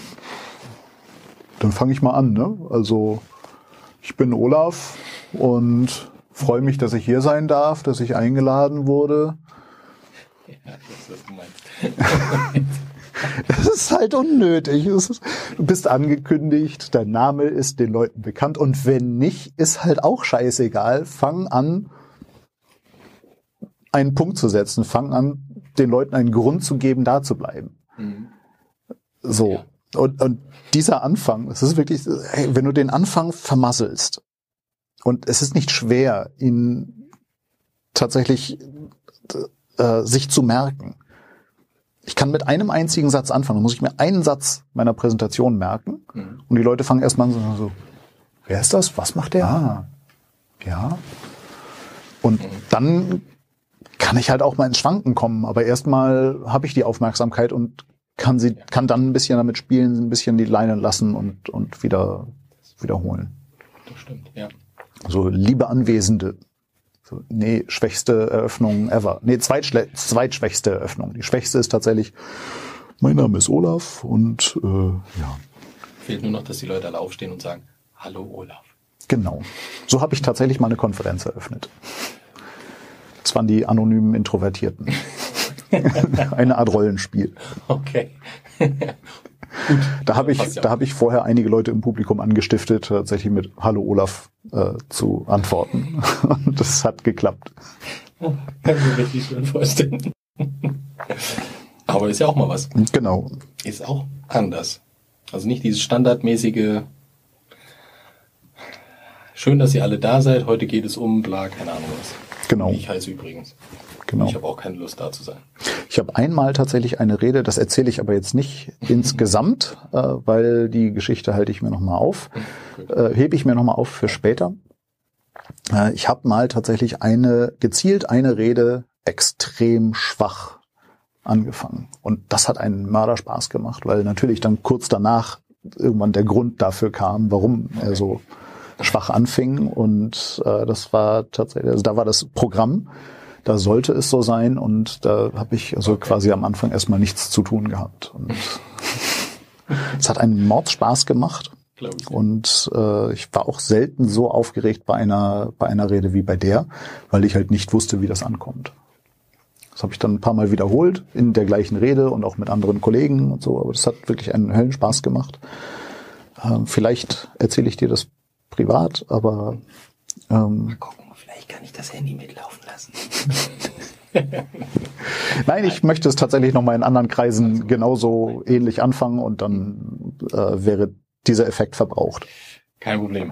dann fange ich mal an, ne? Also ich bin Olaf und freue mich, dass ich hier sein darf, dass ich eingeladen wurde. Ja, das ist, was du meinst. Es ist halt unnötig. Du bist angekündigt, dein Name ist den Leuten bekannt und wenn nicht, ist halt auch scheißegal. Fang an, einen Punkt zu setzen. Fang an, den Leuten einen Grund zu geben, da zu bleiben. So. Ja. Und dieser Anfang, es ist wirklich, hey, wenn du den Anfang vermasselst und es ist nicht schwer, ihn tatsächlich sich zu merken. Ich kann mit einem einzigen Satz anfangen. Dann muss ich mir einen Satz meiner Präsentation merken. Und die Leute fangen erstmal an so, wer ist das? Was macht der? Ah, ja. Und dann kann ich halt auch mal ins Schwanken kommen. Aber erstmal habe ich die Aufmerksamkeit und kann dann ein bisschen damit spielen, ein bisschen die Leine lassen und wiederholen. Das stimmt, ja. So, liebe Anwesende. So, nee, schwächste Eröffnung ever. Nee, zweitschwächste Eröffnung. Die schwächste ist tatsächlich, mein Name ist Olaf und ja. Fehlt nur noch, dass die Leute alle aufstehen und sagen, hallo Olaf. Genau. So habe ich tatsächlich mal eine Konferenz eröffnet. Das waren die anonymen Introvertierten. Eine Art Rollenspiel. Okay. Gut, da habe ich vorher einige Leute im Publikum angestiftet, tatsächlich mit Hallo Olaf zu antworten. Und das hat geklappt. Kann ich mir richtig schön vorstellen. Aber ist ja auch mal was. Genau. Ist auch anders. Also nicht dieses standardmäßige schön, dass ihr alle da seid, heute geht es um bla, keine Ahnung was. Genau. Ich heiße übrigens. Genau. Ich habe auch keine Lust da zu sein. Ich habe einmal tatsächlich eine Rede, das erzähle ich aber jetzt nicht insgesamt, weil die Geschichte halte ich mir nochmal auf, hebe ich mir nochmal auf für später. Ich habe mal tatsächlich gezielt eine Rede extrem schwach angefangen. Und das hat einen Mörderspaß gemacht, weil natürlich dann kurz danach irgendwann der Grund dafür kam, warum er so schwach anfing. Und das war tatsächlich, also da war das Programm, da sollte es so sein und da habe ich also quasi am Anfang erstmal nichts zu tun gehabt. Und es hat einen Mordspaß gemacht. Und ich war auch selten so aufgeregt bei einer Rede wie bei der, weil ich halt nicht wusste, wie das ankommt. Das habe ich dann ein paar Mal wiederholt in der gleichen Rede und auch mit anderen Kollegen und so. Aber das hat wirklich einen Höllenspaß gemacht. Vielleicht erzähle ich dir das privat, aber mal gucken, vielleicht kann ich das Handy mitlaufen lassen. Nein, ich möchte es tatsächlich nochmal in anderen Kreisen genauso ähnlich anfangen und dann wäre dieser Effekt verbraucht. Kein Problem.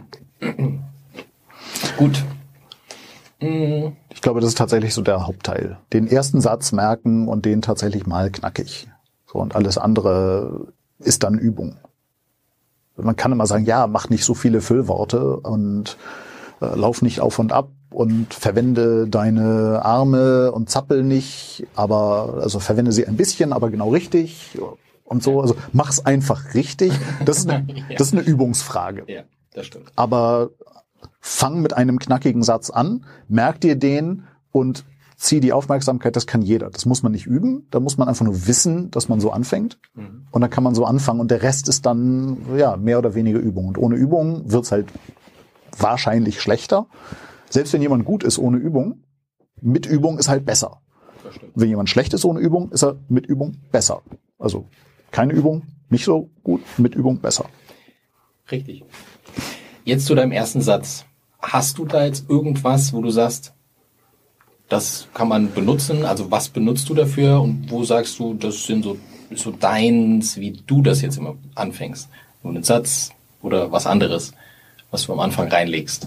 Gut. Ich glaube, das ist tatsächlich so der Hauptteil. Den ersten Satz merken und den tatsächlich mal knackig. So, und alles andere ist dann Übung. Man kann immer sagen, ja, mach nicht so viele Füllworte und lauf nicht auf und ab und verwende deine Arme und zappel nicht, also verwende sie ein bisschen, aber genau richtig und so. Also mach's einfach richtig. Das ist eine Übungsfrage. Ja, das stimmt. Aber fang mit einem knackigen Satz an, merk dir den und zieh die Aufmerksamkeit, das kann jeder. Das muss man nicht üben, da muss man einfach nur wissen, dass man so anfängt. Und dann kann man so anfangen und der Rest ist dann mehr oder weniger Übung. Und ohne Übung wird's halt wahrscheinlich schlechter. Selbst wenn jemand gut ist ohne Übung, mit Übung ist halt besser. Wenn jemand schlecht ist ohne Übung, ist er mit Übung besser. Also keine Übung, nicht so gut, mit Übung besser. Richtig. Jetzt zu deinem ersten Satz. Hast du da jetzt irgendwas, wo du sagst, das kann man benutzen? Also was benutzt du dafür und wo sagst du, das sind so deins, wie du das jetzt immer anfängst? Nur einen Satz oder was anderes, was du am Anfang reinlegst?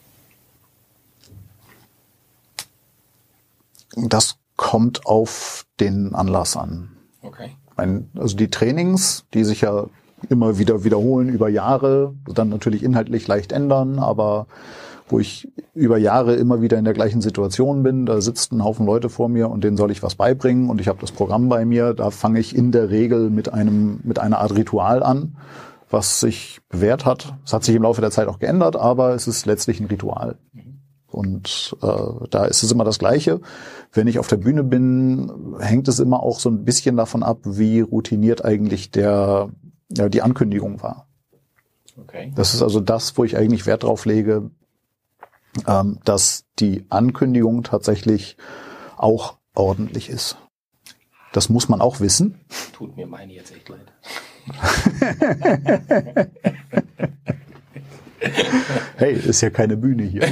Das kommt auf den Anlass an. Okay. Also die Trainings, die sich ja immer wieder wiederholen über Jahre, dann natürlich inhaltlich leicht ändern, aber wo ich über Jahre immer wieder in der gleichen Situation bin, da sitzt ein Haufen Leute vor mir und denen soll ich was beibringen und ich habe das Programm bei mir, da fange ich in der Regel mit einer Art Ritual an, was sich bewährt hat. Es hat sich im Laufe der Zeit auch geändert, aber es ist letztlich ein Ritual. Und da ist es immer das Gleiche. Wenn ich auf der Bühne bin, hängt es immer auch so ein bisschen davon ab, wie routiniert eigentlich die Ankündigung war. Okay. Das ist also das, wo ich eigentlich Wert drauf lege, dass die Ankündigung tatsächlich auch ordentlich ist. Das muss man auch wissen. Tut mir meine jetzt echt leid. Hey, ist ja keine Bühne hier.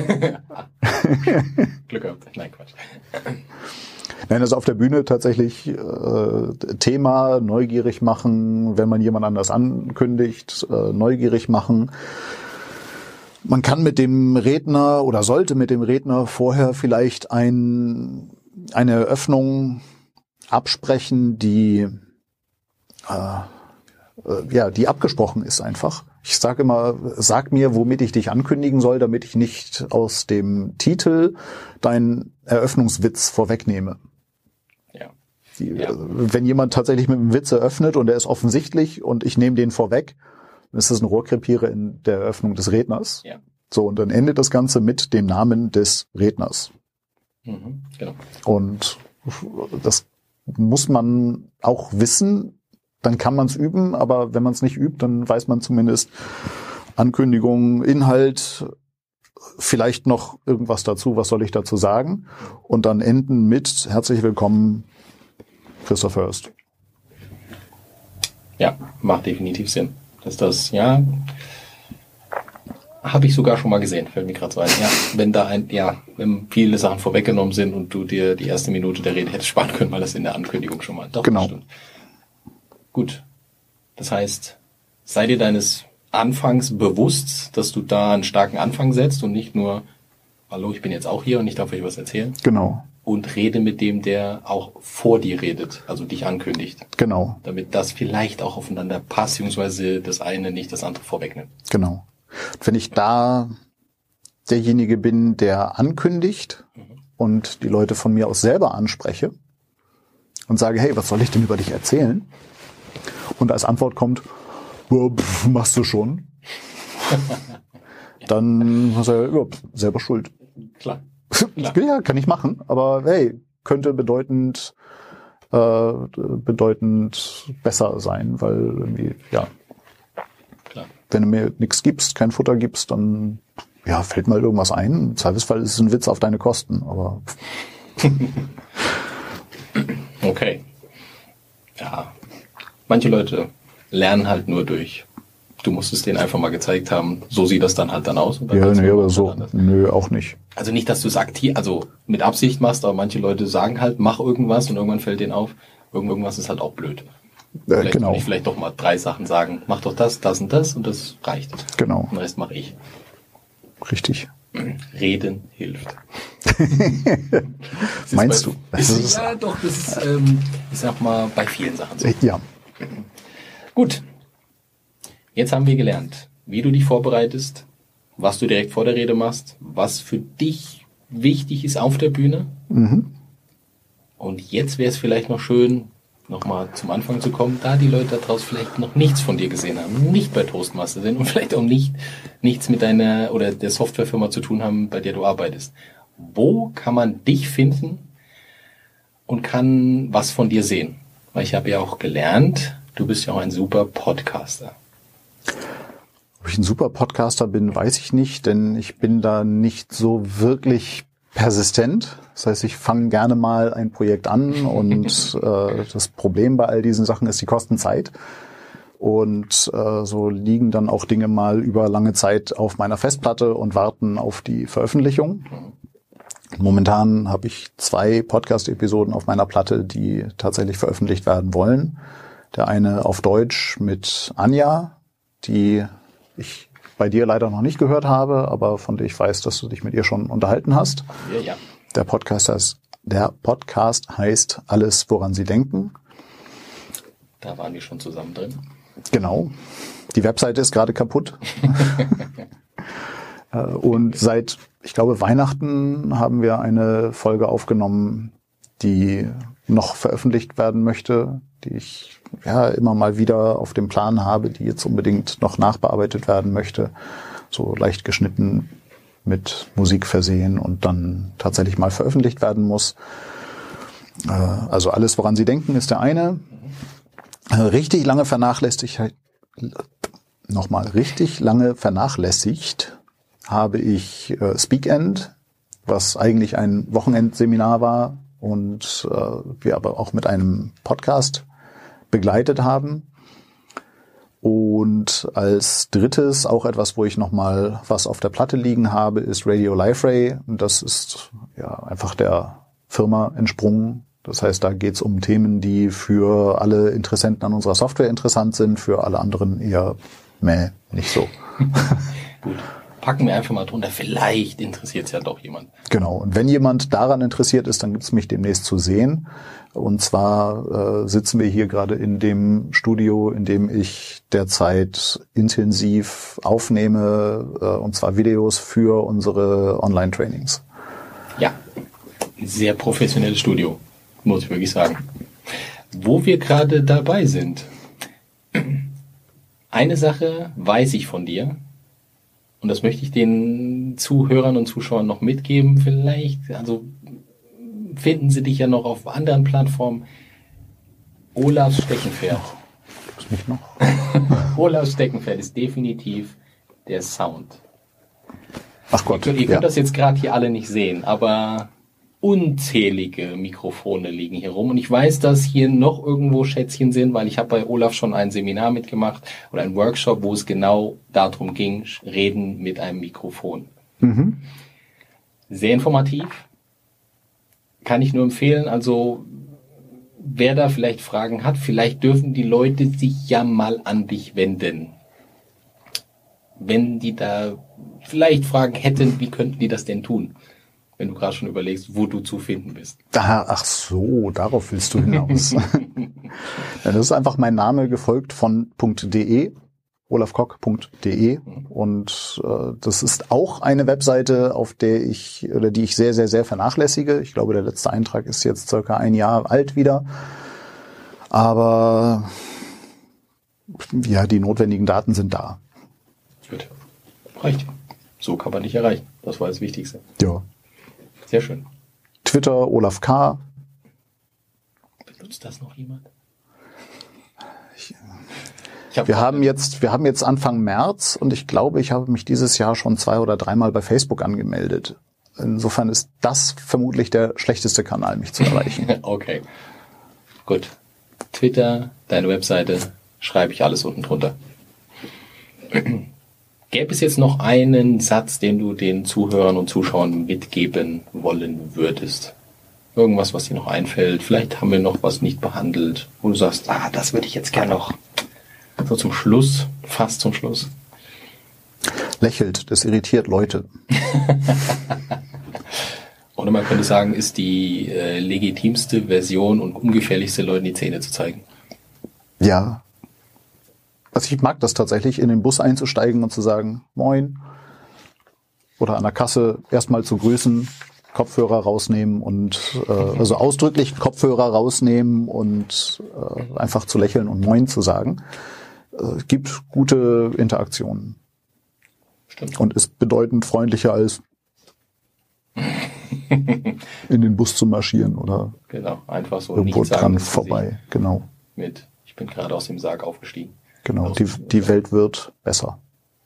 Glück gehabt. Nein, Quatsch. Nein, also auf der Bühne tatsächlich Thema, neugierig machen, wenn man jemand anders ankündigt, neugierig machen. Man kann mit dem Redner oder sollte mit dem Redner vorher vielleicht eine Eröffnung absprechen, die abgesprochen ist einfach. Ich sage immer, sag mir, womit ich dich ankündigen soll, damit ich nicht aus dem Titel deinen Eröffnungswitz vorwegnehme. Ja. Wenn jemand tatsächlich mit einem Witz eröffnet und der ist offensichtlich und ich nehme den vorweg, dann ist das ein Rohrkrepierer in der Eröffnung des Redners. Ja. So, und dann endet das Ganze mit dem Namen des Redners. Genau. Und das muss man auch wissen, dann kann man es üben, aber wenn man es nicht übt, dann weiß man zumindest Ankündigung, Inhalt, vielleicht noch irgendwas dazu, was soll ich dazu sagen? Und dann enden mit herzlich willkommen, Christoph Hörst. Ja, macht definitiv Sinn. Habe ich sogar schon mal gesehen, fällt mir gerade so ein. Ja, wenn viele Sachen vorweggenommen sind und du dir die erste Minute der Rede hättest sparen können, weil das in der Ankündigung schon mal. Doch, genau. Das stimmt. Gut. Das heißt, sei dir deines Anfangs bewusst, dass du da einen starken Anfang setzt und nicht nur, hallo, ich bin jetzt auch hier und ich darf euch was erzählen. Genau. Und rede mit dem, der auch vor dir redet, also dich ankündigt. Genau. Damit das vielleicht auch aufeinander passt, beziehungsweise das eine nicht das andere vorwegnimmt. Genau. Und wenn ich da derjenige bin, der ankündigt und die Leute von mir aus selber anspreche und sage, hey, was soll ich denn über dich erzählen? Und als Antwort kommt, machst du schon. Dann sage ich, selber schuld. Klar. Ja, kann ich machen, aber hey, könnte bedeutend besser sein, weil irgendwie, ja. Klar. Wenn du mir nichts gibst, kein Futter gibst, dann fällt mal irgendwas ein. Im Zweifelsfall ist es ein Witz auf deine Kosten, aber. Okay. Ja. Manche Leute lernen halt nur durch. Du musst es denen einfach mal gezeigt haben. So sieht das dann halt dann aus. Und dann aber so. Nö, auch nicht. Also nicht, dass du es aktiv, also mit Absicht machst, aber manche Leute sagen halt, mach irgendwas und irgendwann fällt denen auf, irgendwas ist halt auch blöd. Genau. Vielleicht doch mal 3 Sachen sagen. Mach doch das und das und das reicht. Genau. Den Rest mache ich. Richtig. Reden hilft. Meinst du? Das ist ich sag mal, bei vielen Sachen so. Ja. Gut. Jetzt haben wir gelernt, wie du dich vorbereitest, was du direkt vor der Rede machst, was für dich wichtig ist auf der Bühne. Mhm. Und jetzt wäre es vielleicht noch schön, nochmal zum Anfang zu kommen, da die Leute da draußen vielleicht noch nichts von dir gesehen haben, nicht bei Toastmaster sind und vielleicht auch nichts mit deiner oder der Softwarefirma zu tun haben, bei der du arbeitest. Wo kann man dich finden und kann was von dir sehen? Weil ich habe ja auch gelernt, du bist ja auch ein super Podcaster. Ob ich ein super Podcaster bin, weiß ich nicht, denn ich bin da nicht so wirklich persistent. Das heißt, ich fange gerne mal ein Projekt an und das Problem bei all diesen Sachen ist, die kosten Zeit. Und so liegen dann auch Dinge mal über lange Zeit auf meiner Festplatte und warten auf die Veröffentlichung. Momentan habe ich 2 Podcast-Episoden auf meiner Platte, die tatsächlich veröffentlicht werden wollen. Der eine auf Deutsch mit Anja, die ich bei dir leider noch nicht gehört habe, aber von der ich weiß, dass du dich mit ihr schon unterhalten hast. Ja. Der Podcast heißt Alles, woran Sie denken. Da waren wir schon zusammen drin. Genau. Die Webseite ist gerade kaputt. Und seit, ich glaube, Weihnachten haben wir eine Folge aufgenommen, die noch veröffentlicht werden möchte, die ich immer mal wieder auf dem Plan habe, die jetzt unbedingt noch nachbearbeitet werden möchte. So leicht geschnitten, mit Musik versehen und dann tatsächlich mal veröffentlicht werden muss. Also Alles, woran Sie denken, ist der eine. Richtig lange vernachlässigt habe ich Speakend, was eigentlich ein Wochenendseminar war und wir aber auch mit einem Podcast begleitet haben. Und als drittes, auch etwas, wo ich nochmal was auf der Platte liegen habe, ist Radio Live Ray. Und das ist einfach der Firma entsprungen. Das heißt, da geht es um Themen, die für alle Interessenten an unserer Software interessant sind, für alle anderen eher nicht so. Gut, packen wir einfach mal drunter. Vielleicht interessiert es ja doch jemand. Genau, und wenn jemand daran interessiert ist, dann gibt es mich demnächst zu sehen. Und zwar sitzen wir hier gerade in dem Studio, in dem ich derzeit intensiv aufnehme, und zwar Videos für unsere Online-Trainings. Ja, sehr professionelles Studio, muss ich wirklich sagen. Wo wir gerade dabei sind, eine Sache weiß ich von dir, und das möchte ich den Zuhörern und Zuschauern noch mitgeben. Vielleicht, also finden sie dich ja noch auf anderen Plattformen. Olafs Steckenpferd. Ist nicht noch? Olafs Steckenpferd ist definitiv der Sound. Ach Gott. Ihr könnt das jetzt gerade hier alle nicht sehen, aber unzählige Mikrofone liegen hier rum. Und ich weiß, dass hier noch irgendwo Schätzchen sind, weil ich habe bei Olaf schon ein Seminar mitgemacht oder einen Workshop, wo es genau darum ging, reden mit einem Mikrofon. Mhm. Sehr informativ. Kann ich nur empfehlen. Also wer da vielleicht Fragen hat, vielleicht dürfen die Leute sich ja mal an dich wenden. Wenn die da vielleicht Fragen hätten, wie könnten die das denn tun? Wenn du gerade schon überlegst, wo du zu finden bist. Ach so, darauf willst du hinaus. Ja, das ist einfach mein Name gefolgt von .de, olafkock.de. Und das ist auch eine Webseite, auf der die ich sehr, sehr, sehr vernachlässige. Ich glaube, der letzte Eintrag ist jetzt circa 1 Jahr alt wieder. Aber ja, die notwendigen Daten sind da. Gut. Reicht. So kann man dich erreichen. Das war das Wichtigste. Ja. Sehr schön. Twitter, Olaf K. Benutzt das noch jemand? Wir haben jetzt Anfang März und ich glaube, ich habe mich dieses Jahr schon 2 oder 3 Mal bei Facebook angemeldet. Insofern ist das vermutlich der schlechteste Kanal, mich zu erreichen. Okay. Gut. Twitter, deine Webseite, schreibe ich alles unten drunter. Gäbe es jetzt noch einen Satz, den du den Zuhörern und Zuschauern mitgeben wollen würdest? Irgendwas, was dir noch einfällt? Vielleicht haben wir noch was nicht behandelt, wo du sagst, das würde ich jetzt gerne noch. So zum Schluss, fast zum Schluss. Lächelt, das irritiert Leute. Oder man könnte sagen, ist die legitimste Version und ungefährlichste, Leuten die Zähne zu zeigen. Ja. Also ich mag das tatsächlich, in den Bus einzusteigen und zu sagen, moin, oder an der Kasse erstmal zu grüßen, Kopfhörer rausnehmen und also ausdrücklich Kopfhörer rausnehmen und einfach zu lächeln und Moin zu sagen. Es gibt gute Interaktionen. Stimmt. Und ist bedeutend freundlicher als in den Bus zu marschieren oder genau, einfach so irgendwo nicht sagen, dran dass vorbei. Genau. Ich bin gerade aus dem Sarg aufgestiegen. Genau, die Welt wird besser.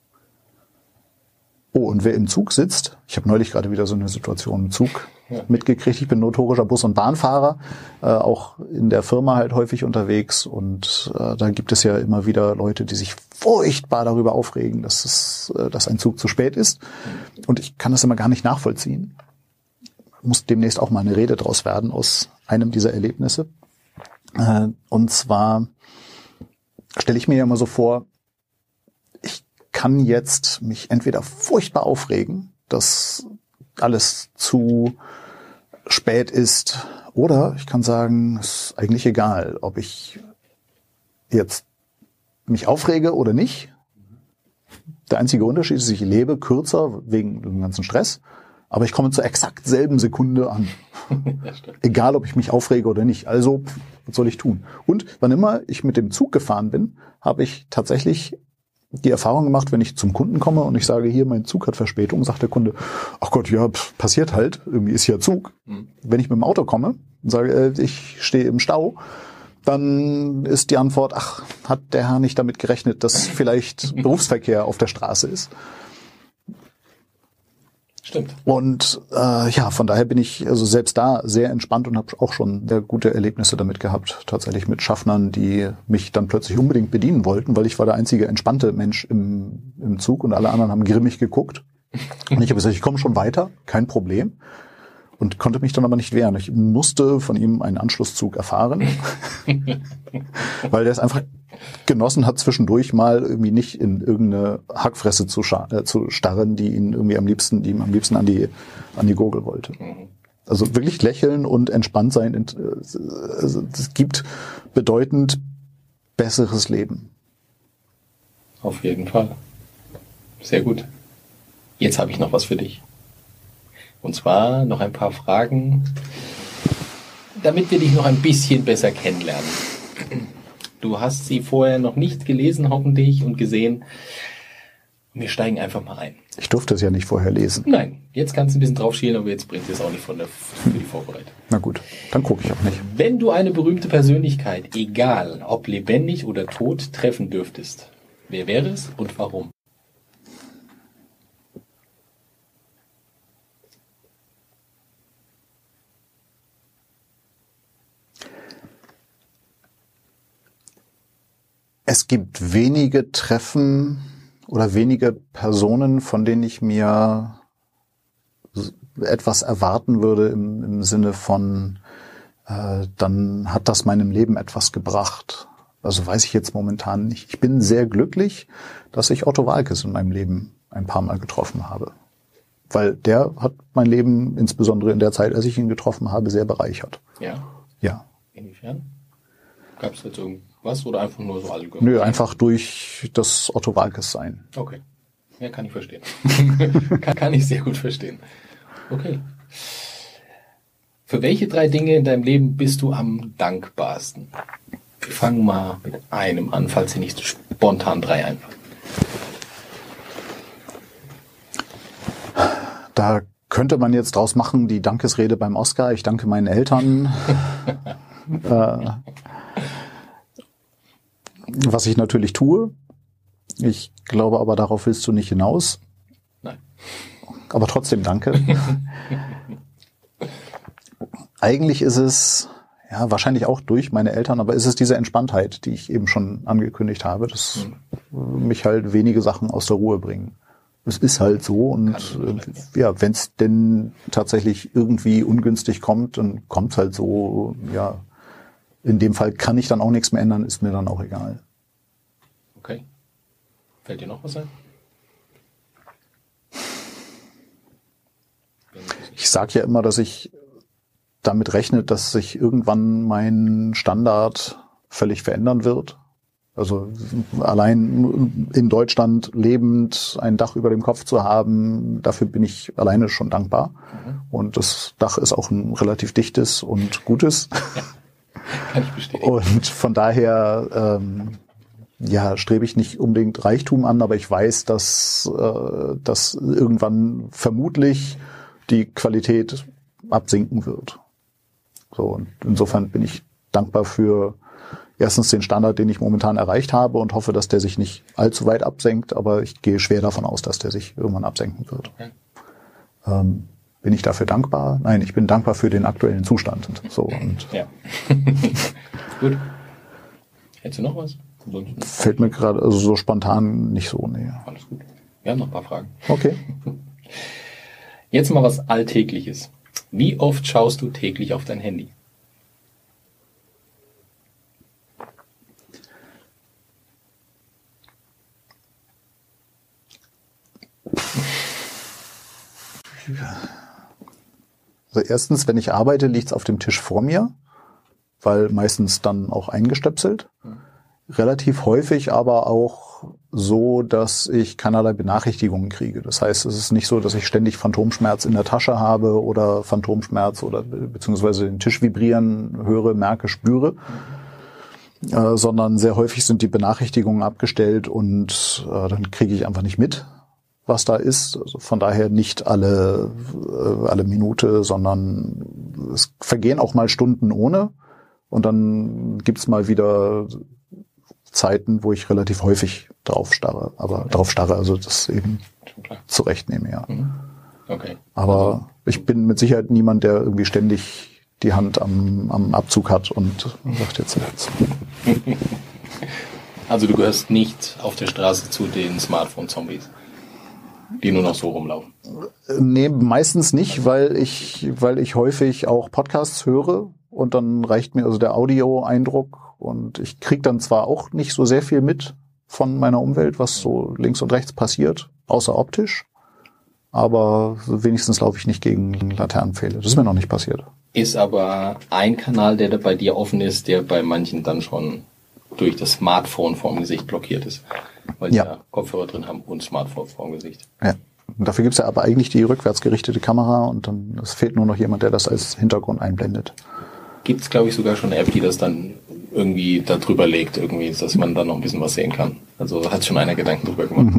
Oh, und wer im Zug sitzt, ich habe neulich gerade wieder so eine Situation im Zug mitgekriegt. Ich bin notorischer Bus- und Bahnfahrer, auch in der Firma halt häufig unterwegs. Und da gibt es ja immer wieder Leute, die sich furchtbar darüber aufregen, dass ein Zug zu spät ist. Und ich kann das immer gar nicht nachvollziehen. Muss demnächst auch mal eine Rede draus werden aus einem dieser Erlebnisse. Und zwar stelle ich mir ja immer so vor, ich kann jetzt mich entweder furchtbar aufregen, dass alles zu spät ist, oder ich kann sagen, es ist eigentlich egal, ob ich jetzt mich aufrege oder nicht. Der einzige Unterschied ist, ich lebe kürzer wegen dem ganzen Stress, aber ich komme zur exakt selben Sekunde an. Egal, ob ich mich aufrege oder nicht. Also, was soll ich tun? Und wann immer ich mit dem Zug gefahren bin, habe ich tatsächlich die Erfahrung gemacht, wenn ich zum Kunden komme und ich sage, hier, mein Zug hat Verspätung, sagt der Kunde, ach Gott, ja, passiert halt, irgendwie ist ja Zug. Wenn ich mit dem Auto komme und sage, ich stehe im Stau, dann ist die Antwort, ach, hat der Herr nicht damit gerechnet, dass vielleicht Berufsverkehr auf der Straße ist. Stimmt. Und von daher bin ich also selbst da sehr entspannt und habe auch schon sehr gute Erlebnisse damit gehabt, tatsächlich mit Schaffnern, die mich dann plötzlich unbedingt bedienen wollten, weil ich war der einzige entspannte Mensch im Zug und alle anderen haben grimmig geguckt. Und ich habe gesagt, ich komme schon weiter, kein Problem. Und konnte mich dann aber nicht wehren. Ich musste von ihm einen Anschlusszug erfahren, weil der es einfach genossen hat, zwischendurch mal irgendwie nicht in irgendeine Hackfresse zu starren, die ihm am liebsten an die Gurgel wollte. Also wirklich lächeln und entspannt sein. Es gibt bedeutend besseres Leben. Auf jeden Fall. Sehr gut. Jetzt habe ich noch was für dich. Und zwar noch ein paar Fragen, damit wir dich noch ein bisschen besser kennenlernen. Du hast sie vorher noch nicht gelesen, hoffentlich, und gesehen. Wir steigen einfach mal ein. Ich durfte es ja nicht vorher lesen. Nein, jetzt kannst du ein bisschen drauf schielen, aber jetzt bringt es auch nicht für die Vorbereitung. Na gut, dann gucke ich auch nicht. Wenn du eine berühmte Persönlichkeit, egal ob lebendig oder tot, treffen dürftest, wer wäre es und warum? Es gibt wenige Treffen oder wenige Personen, von denen ich mir etwas erwarten würde im Sinne von, dann hat das meinem Leben etwas gebracht. Also weiß ich jetzt momentan nicht. Ich bin sehr glücklich, dass ich Otto Waalkes in meinem Leben ein paar Mal getroffen habe. Weil der hat mein Leben, insbesondere in der Zeit, als ich ihn getroffen habe, sehr bereichert. Ja? Ja. Inwiefern? Gab es jetzt irgendwas oder einfach nur so allgemein? Nö, einfach durch das Otto Waalkes sein. Okay. Ja, kann ich verstehen. kann ich sehr gut verstehen. Okay. Für welche 3 Dinge in deinem Leben bist du am dankbarsten? Wir fangen mal mit einem an, falls dir nicht spontan 3 einfallen. Da könnte man jetzt draus machen, die Dankesrede beim Oscar. Ich danke meinen Eltern. Was ich natürlich tue. Ich glaube aber, darauf willst du nicht hinaus. Nein. Aber trotzdem danke. Eigentlich ist es, ja, wahrscheinlich auch durch meine Eltern, aber ist es diese Entspanntheit, die ich eben schon angekündigt habe, dass mich halt wenige Sachen aus der Ruhe bringen. Es ist halt so und ja, wenn es denn tatsächlich irgendwie ungünstig kommt, dann kommt es halt so, ja. In dem Fall kann ich dann auch nichts mehr ändern, ist mir dann auch egal. Okay. Fällt dir noch was ein? Ich sage ja immer, dass ich damit rechne, dass sich irgendwann mein Standard völlig verändern wird. Also allein in Deutschland lebend ein Dach über dem Kopf zu haben, dafür bin ich alleine schon dankbar. Und das Dach ist auch ein relativ dichtes und gutes. Ja, kann ich bestätigen. Und von daher strebe ich nicht unbedingt Reichtum an, aber ich weiß, dass irgendwann vermutlich die Qualität absinken wird. So, und insofern bin ich dankbar für erstens den Standard, den ich momentan erreicht habe und hoffe, dass der sich nicht allzu weit absenkt, aber ich gehe schwer davon aus, dass der sich irgendwann absenken wird. Okay. Bin ich dafür dankbar? Nein, ich bin dankbar für den aktuellen Zustand. So, und ja. Gut. Hättest du noch was? Fällt mir gerade also so spontan nicht so. Nee. Alles gut. Wir haben noch ein paar Fragen. Okay. Jetzt mal was Alltägliches. Wie oft schaust du täglich auf dein Handy? Also erstens, wenn ich arbeite, liegt es auf dem Tisch vor mir, weil meistens dann auch eingestöpselt. Relativ häufig aber auch so, dass ich keinerlei Benachrichtigungen kriege. Das heißt, es ist nicht so, dass ich ständig Phantomschmerz in der Tasche habe oder Phantomschmerz oder beziehungsweise den Tisch vibrieren höre, merke, spüre, sondern sehr häufig sind die Benachrichtigungen abgestellt und dann kriege ich einfach nicht mit, was da ist. Also von daher nicht alle Minute, sondern es vergehen auch mal Stunden ohne. Und dann gibt's mal wieder Zeiten, wo ich relativ häufig drauf starre, also das eben zurechtnehme, ja. Okay. Aber ich bin mit Sicherheit niemand, der irgendwie ständig die Hand am Abzug hat und sagt jetzt. Also du gehörst nicht auf der Straße zu den Smartphone-Zombies, die nur noch so rumlaufen? Nee, meistens nicht, weil ich häufig auch Podcasts höre und dann reicht mir also der Audio-Eindruck und ich kriege dann zwar auch nicht so sehr viel mit von meiner Umwelt, was so links und rechts passiert, außer optisch, aber wenigstens laufe ich nicht gegen Laternenpfähle. Das ist mir noch nicht passiert. Ist aber ein Kanal, der da bei dir offen ist, der bei manchen dann schon durch das Smartphone vorm Gesicht blockiert ist, weil die ja Kopfhörer drin haben und Smartphone vorm Gesicht. Ja. Und dafür gibt's ja aber eigentlich die rückwärts gerichtete Kamera und dann es fehlt nur noch jemand, der das als Hintergrund einblendet. Gibt's, glaube ich, sogar schon eine App, die das dann irgendwie da drüber legt, irgendwie, dass man dann noch ein bisschen was sehen kann. Also hat schon einer Gedanken drüber gemacht.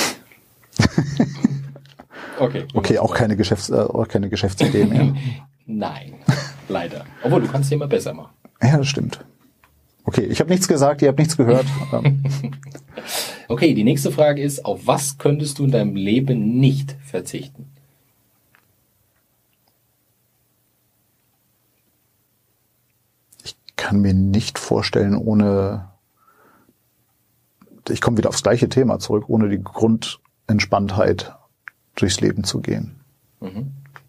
Okay, auch keine Geschäftsidee mehr. Nein, leider. Obwohl, du kannst es immer besser machen. Ja, das stimmt. Okay, ich habe nichts gesagt, ihr habt nichts gehört. Okay, die nächste Frage ist, auf was könntest du in deinem Leben nicht verzichten? Ich kann mir nicht vorstellen, ich komme wieder aufs gleiche Thema zurück, ohne die Grundentspanntheit durchs Leben zu gehen. Mhm.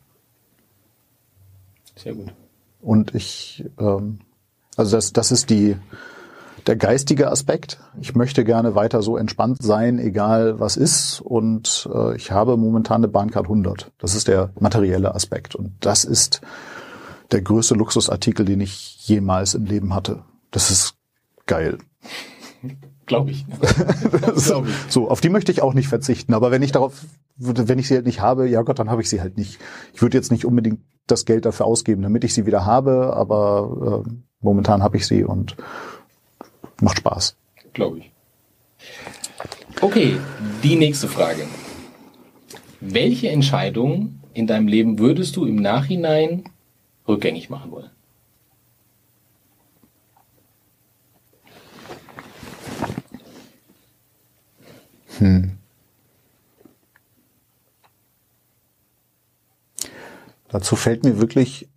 Sehr gut. Und also das ist der geistige Aspekt. Ich möchte gerne weiter so entspannt sein, egal was ist. Und ich habe momentan eine Bahncard 100. Das ist der materielle Aspekt. Und das ist der größte Luxusartikel, den ich jemals im Leben hatte. Das ist geil. Glaube ich. So, auf die möchte ich auch nicht verzichten. Aber wenn ich sie halt nicht habe, ja Gott, dann habe ich sie halt nicht. Ich würde jetzt nicht unbedingt das Geld dafür ausgeben, damit ich sie wieder habe, aber momentan habe ich sie und macht Spaß. Glaube ich. Okay, die nächste Frage. Welche Entscheidung in deinem Leben würdest du im Nachhinein rückgängig machen wollen? Dazu fällt mir wirklich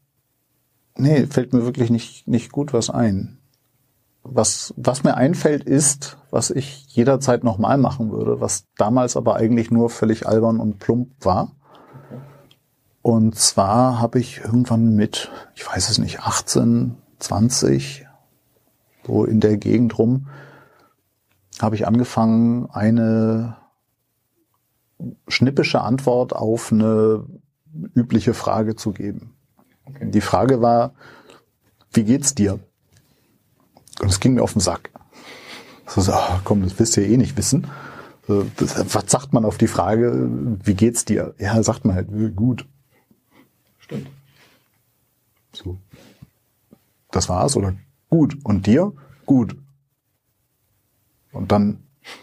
nicht gut was ein. Was mir einfällt ist, was ich jederzeit nochmal machen würde, was damals aber eigentlich nur völlig albern und plump war. Und zwar habe ich irgendwann mit, ich weiß es nicht, 18, 20, so in der Gegend rum, habe ich angefangen, eine schnippische Antwort auf eine übliche Frage zu geben. Okay. Die Frage war, wie geht's dir? Und es ging mir auf den Sack. So, komm, das willst du ja eh nicht wissen. Was sagt man auf die Frage, wie geht's dir? Ja, sagt man halt, gut. Stimmt. So. Das war's, oder? Gut. Und dir? Gut. Und dann,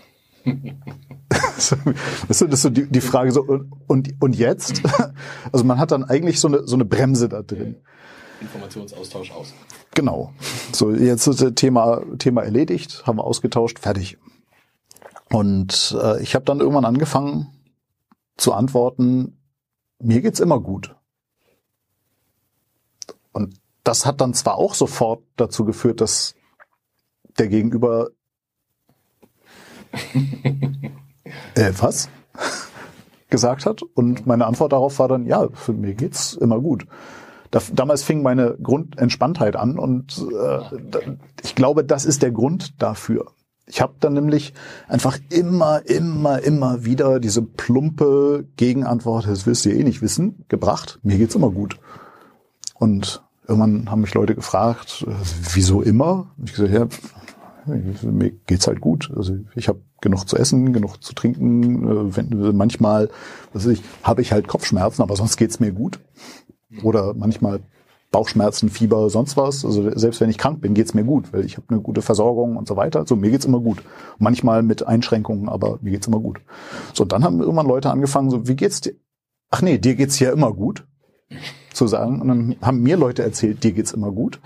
weißt du, das ist so die Frage so, und jetzt? Also man hat dann eigentlich so eine Bremse da drin. Informationsaustausch aus. Genau. So, jetzt ist das Thema erledigt, haben wir ausgetauscht, fertig. Und ich habe dann irgendwann angefangen zu antworten, mir geht's immer gut. Und das hat dann zwar auch sofort dazu geführt, dass der Gegenüber was gesagt hat. Und meine Antwort darauf war dann, ja, für mir geht's immer gut. Damals fing meine Grundentspanntheit an und ich glaube, das ist der Grund dafür. Ich habe dann nämlich einfach immer wieder diese plumpe Gegenantwort, das willst du ja eh nicht wissen, gebracht. Mir geht's immer gut. Und irgendwann haben mich Leute gefragt, wieso immer? Und ich gesagt, ja, mir geht's halt gut. Also ich habe genug zu essen, genug zu trinken. Manchmal, habe ich halt Kopfschmerzen, aber sonst geht's mir gut. Oder manchmal Bauchschmerzen, Fieber, sonst was. Also selbst wenn ich krank bin, geht's mir gut, weil ich habe eine gute Versorgung und so weiter. Also mir geht's immer gut. Manchmal mit Einschränkungen, aber mir geht's immer gut. So, und dann haben irgendwann Leute angefangen, so, wie geht's dir? Ach nee, dir geht's ja immer gut, zu sagen. Und dann haben mir Leute erzählt, dir geht's immer gut.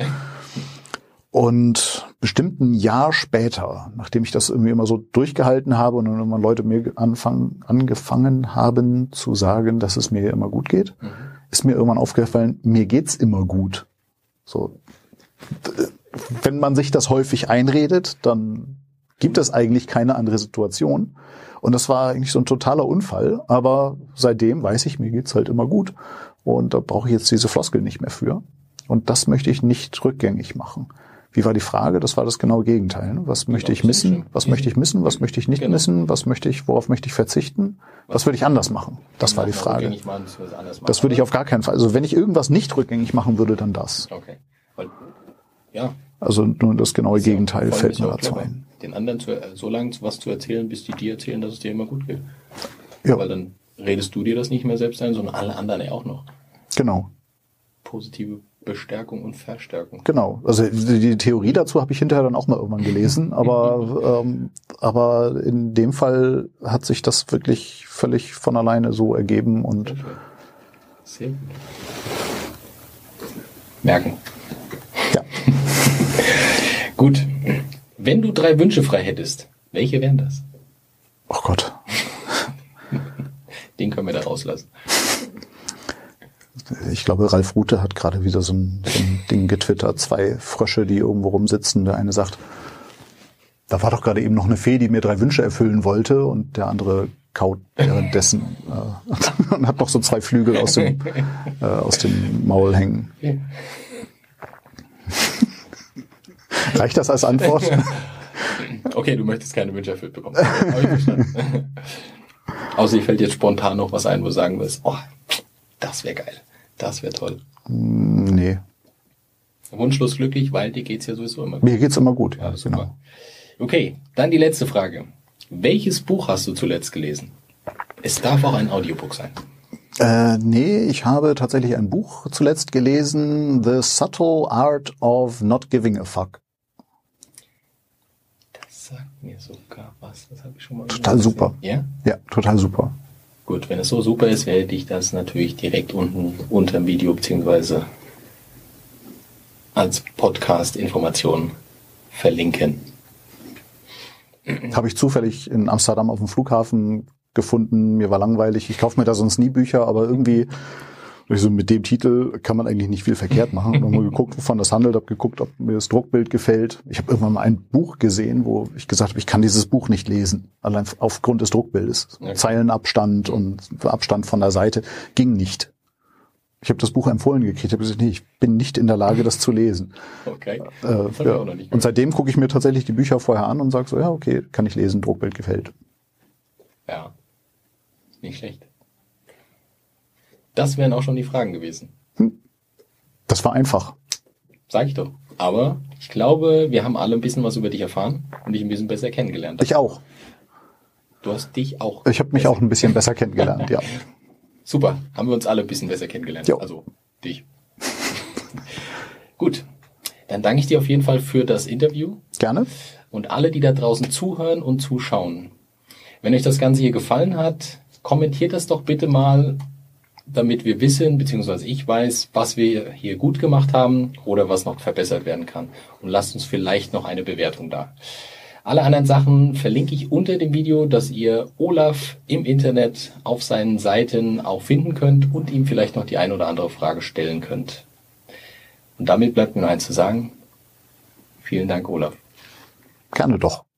Und bestimmt ein Jahr später, nachdem ich das irgendwie immer so durchgehalten habe und dann irgendwann Leute mir angefangen haben zu sagen, dass es mir immer gut geht, ist mir irgendwann aufgefallen, mir geht's immer gut. So, wenn man sich das häufig einredet, dann gibt es eigentlich keine andere Situation. Und das war eigentlich so ein totaler Unfall. Aber seitdem weiß ich, mir geht's halt immer gut. Und da brauche ich jetzt diese Floskel nicht mehr für. Und das möchte ich nicht rückgängig machen. Wie war die Frage? Das war das genaue Gegenteil. Ne? Was möchte ich missen? Was möchte ich missen? Was möchte ich nicht missen? Worauf möchte ich verzichten? Was würde ich anders machen? Das war die Frage. Das würde ich auf gar keinen Fall. Also wenn ich irgendwas nicht rückgängig machen würde, dann das. Okay. Weil, ja. Also nur das genaue Gegenteil fällt mir dazu ein. Den anderen so lange was zu erzählen, bis die dir erzählen, dass es dir immer gut geht. Ja. Weil dann redest du dir das nicht mehr selbst ein, sondern alle anderen ja auch noch. Genau. Positive Bestärkung und Verstärkung. Genau. Also die Theorie dazu habe ich hinterher dann auch mal irgendwann gelesen, aber in dem Fall hat sich das wirklich völlig von alleine so ergeben und sehr gut. Merken. Ja. Gut. Wenn du 3 Wünsche frei hättest, welche wären das? Oh Gott. Den können wir da rauslassen. Ich glaube, Ralf Rute hat gerade wieder so ein Ding getwittert. 2 Frösche, die irgendwo rumsitzen. Der eine sagt, da war doch gerade eben noch eine Fee, die mir 3 Wünsche erfüllen wollte. Und der andere kaut währenddessen und hat noch so 2 Flügel aus dem Maul hängen. Okay. Reicht das als Antwort? Okay, du möchtest keine Wünsche erfüllt bekommen. Habe ich verstanden. Außer dir fällt jetzt spontan noch was ein, wo du sagen wirst, oh, das wäre geil. Das wäre toll. Nee. Wunschlos glücklich, weil dir geht's ja sowieso immer gut. Mir geht's immer gut, ja, super. Genau. Okay, dann die letzte Frage. Welches Buch hast du zuletzt gelesen? Es darf auch ein Audiobook sein. Nee, ich habe tatsächlich ein Buch zuletzt gelesen, The Subtle Art of Not Giving a Fuck. Das sagt mir sogar was. Das habe ich schon mal total gesehen. Super. Ja? Ja, total super. Gut, wenn es so super ist, werde ich das natürlich direkt unten unter dem Video beziehungsweise als Podcast-Information verlinken. Habe ich zufällig in Amsterdam auf dem Flughafen gefunden. Mir war langweilig. Ich kaufe mir da sonst nie Bücher, aber irgendwie also mit dem Titel kann man eigentlich nicht viel verkehrt machen. Ich habe mal geguckt, wovon das handelt, habe geguckt, ob mir das Druckbild gefällt. Ich habe irgendwann mal ein Buch gesehen, wo ich gesagt habe, ich kann dieses Buch nicht lesen, allein aufgrund des Druckbildes. Okay. Zeilenabstand und Abstand von der Seite ging nicht. Ich habe das Buch empfohlen gekriegt, ich habe gesagt, nee, ich bin nicht in der Lage, das zu lesen. Okay. Ja. Und seitdem gucke ich mir tatsächlich die Bücher vorher an und sage so, ja, okay, kann ich lesen, Druckbild gefällt. Ja, nicht schlecht. Das wären auch schon die Fragen gewesen. Das war einfach. Sag ich doch. Aber ich glaube, wir haben alle ein bisschen was über dich erfahren und dich ein bisschen besser kennengelernt. Ich auch. Du hast dich auch. Ich habe mich auch ein bisschen besser kennengelernt, ja. Super, haben wir uns alle ein bisschen besser kennengelernt. Jo. Also dich. Gut, dann danke ich dir auf jeden Fall für das Interview. Gerne. Und alle, die da draußen zuhören und zuschauen. Wenn euch das Ganze hier gefallen hat, kommentiert das doch bitte mal, damit wir wissen, beziehungsweise ich weiß, was wir hier gut gemacht haben oder was noch verbessert werden kann. Und lasst uns vielleicht noch eine Bewertung da. Alle anderen Sachen verlinke ich unter dem Video, dass ihr Olaf im Internet auf seinen Seiten auch finden könnt und ihm vielleicht noch die ein oder andere Frage stellen könnt. Und damit bleibt mir nur eins zu sagen. Vielen Dank, Olaf. Gerne doch.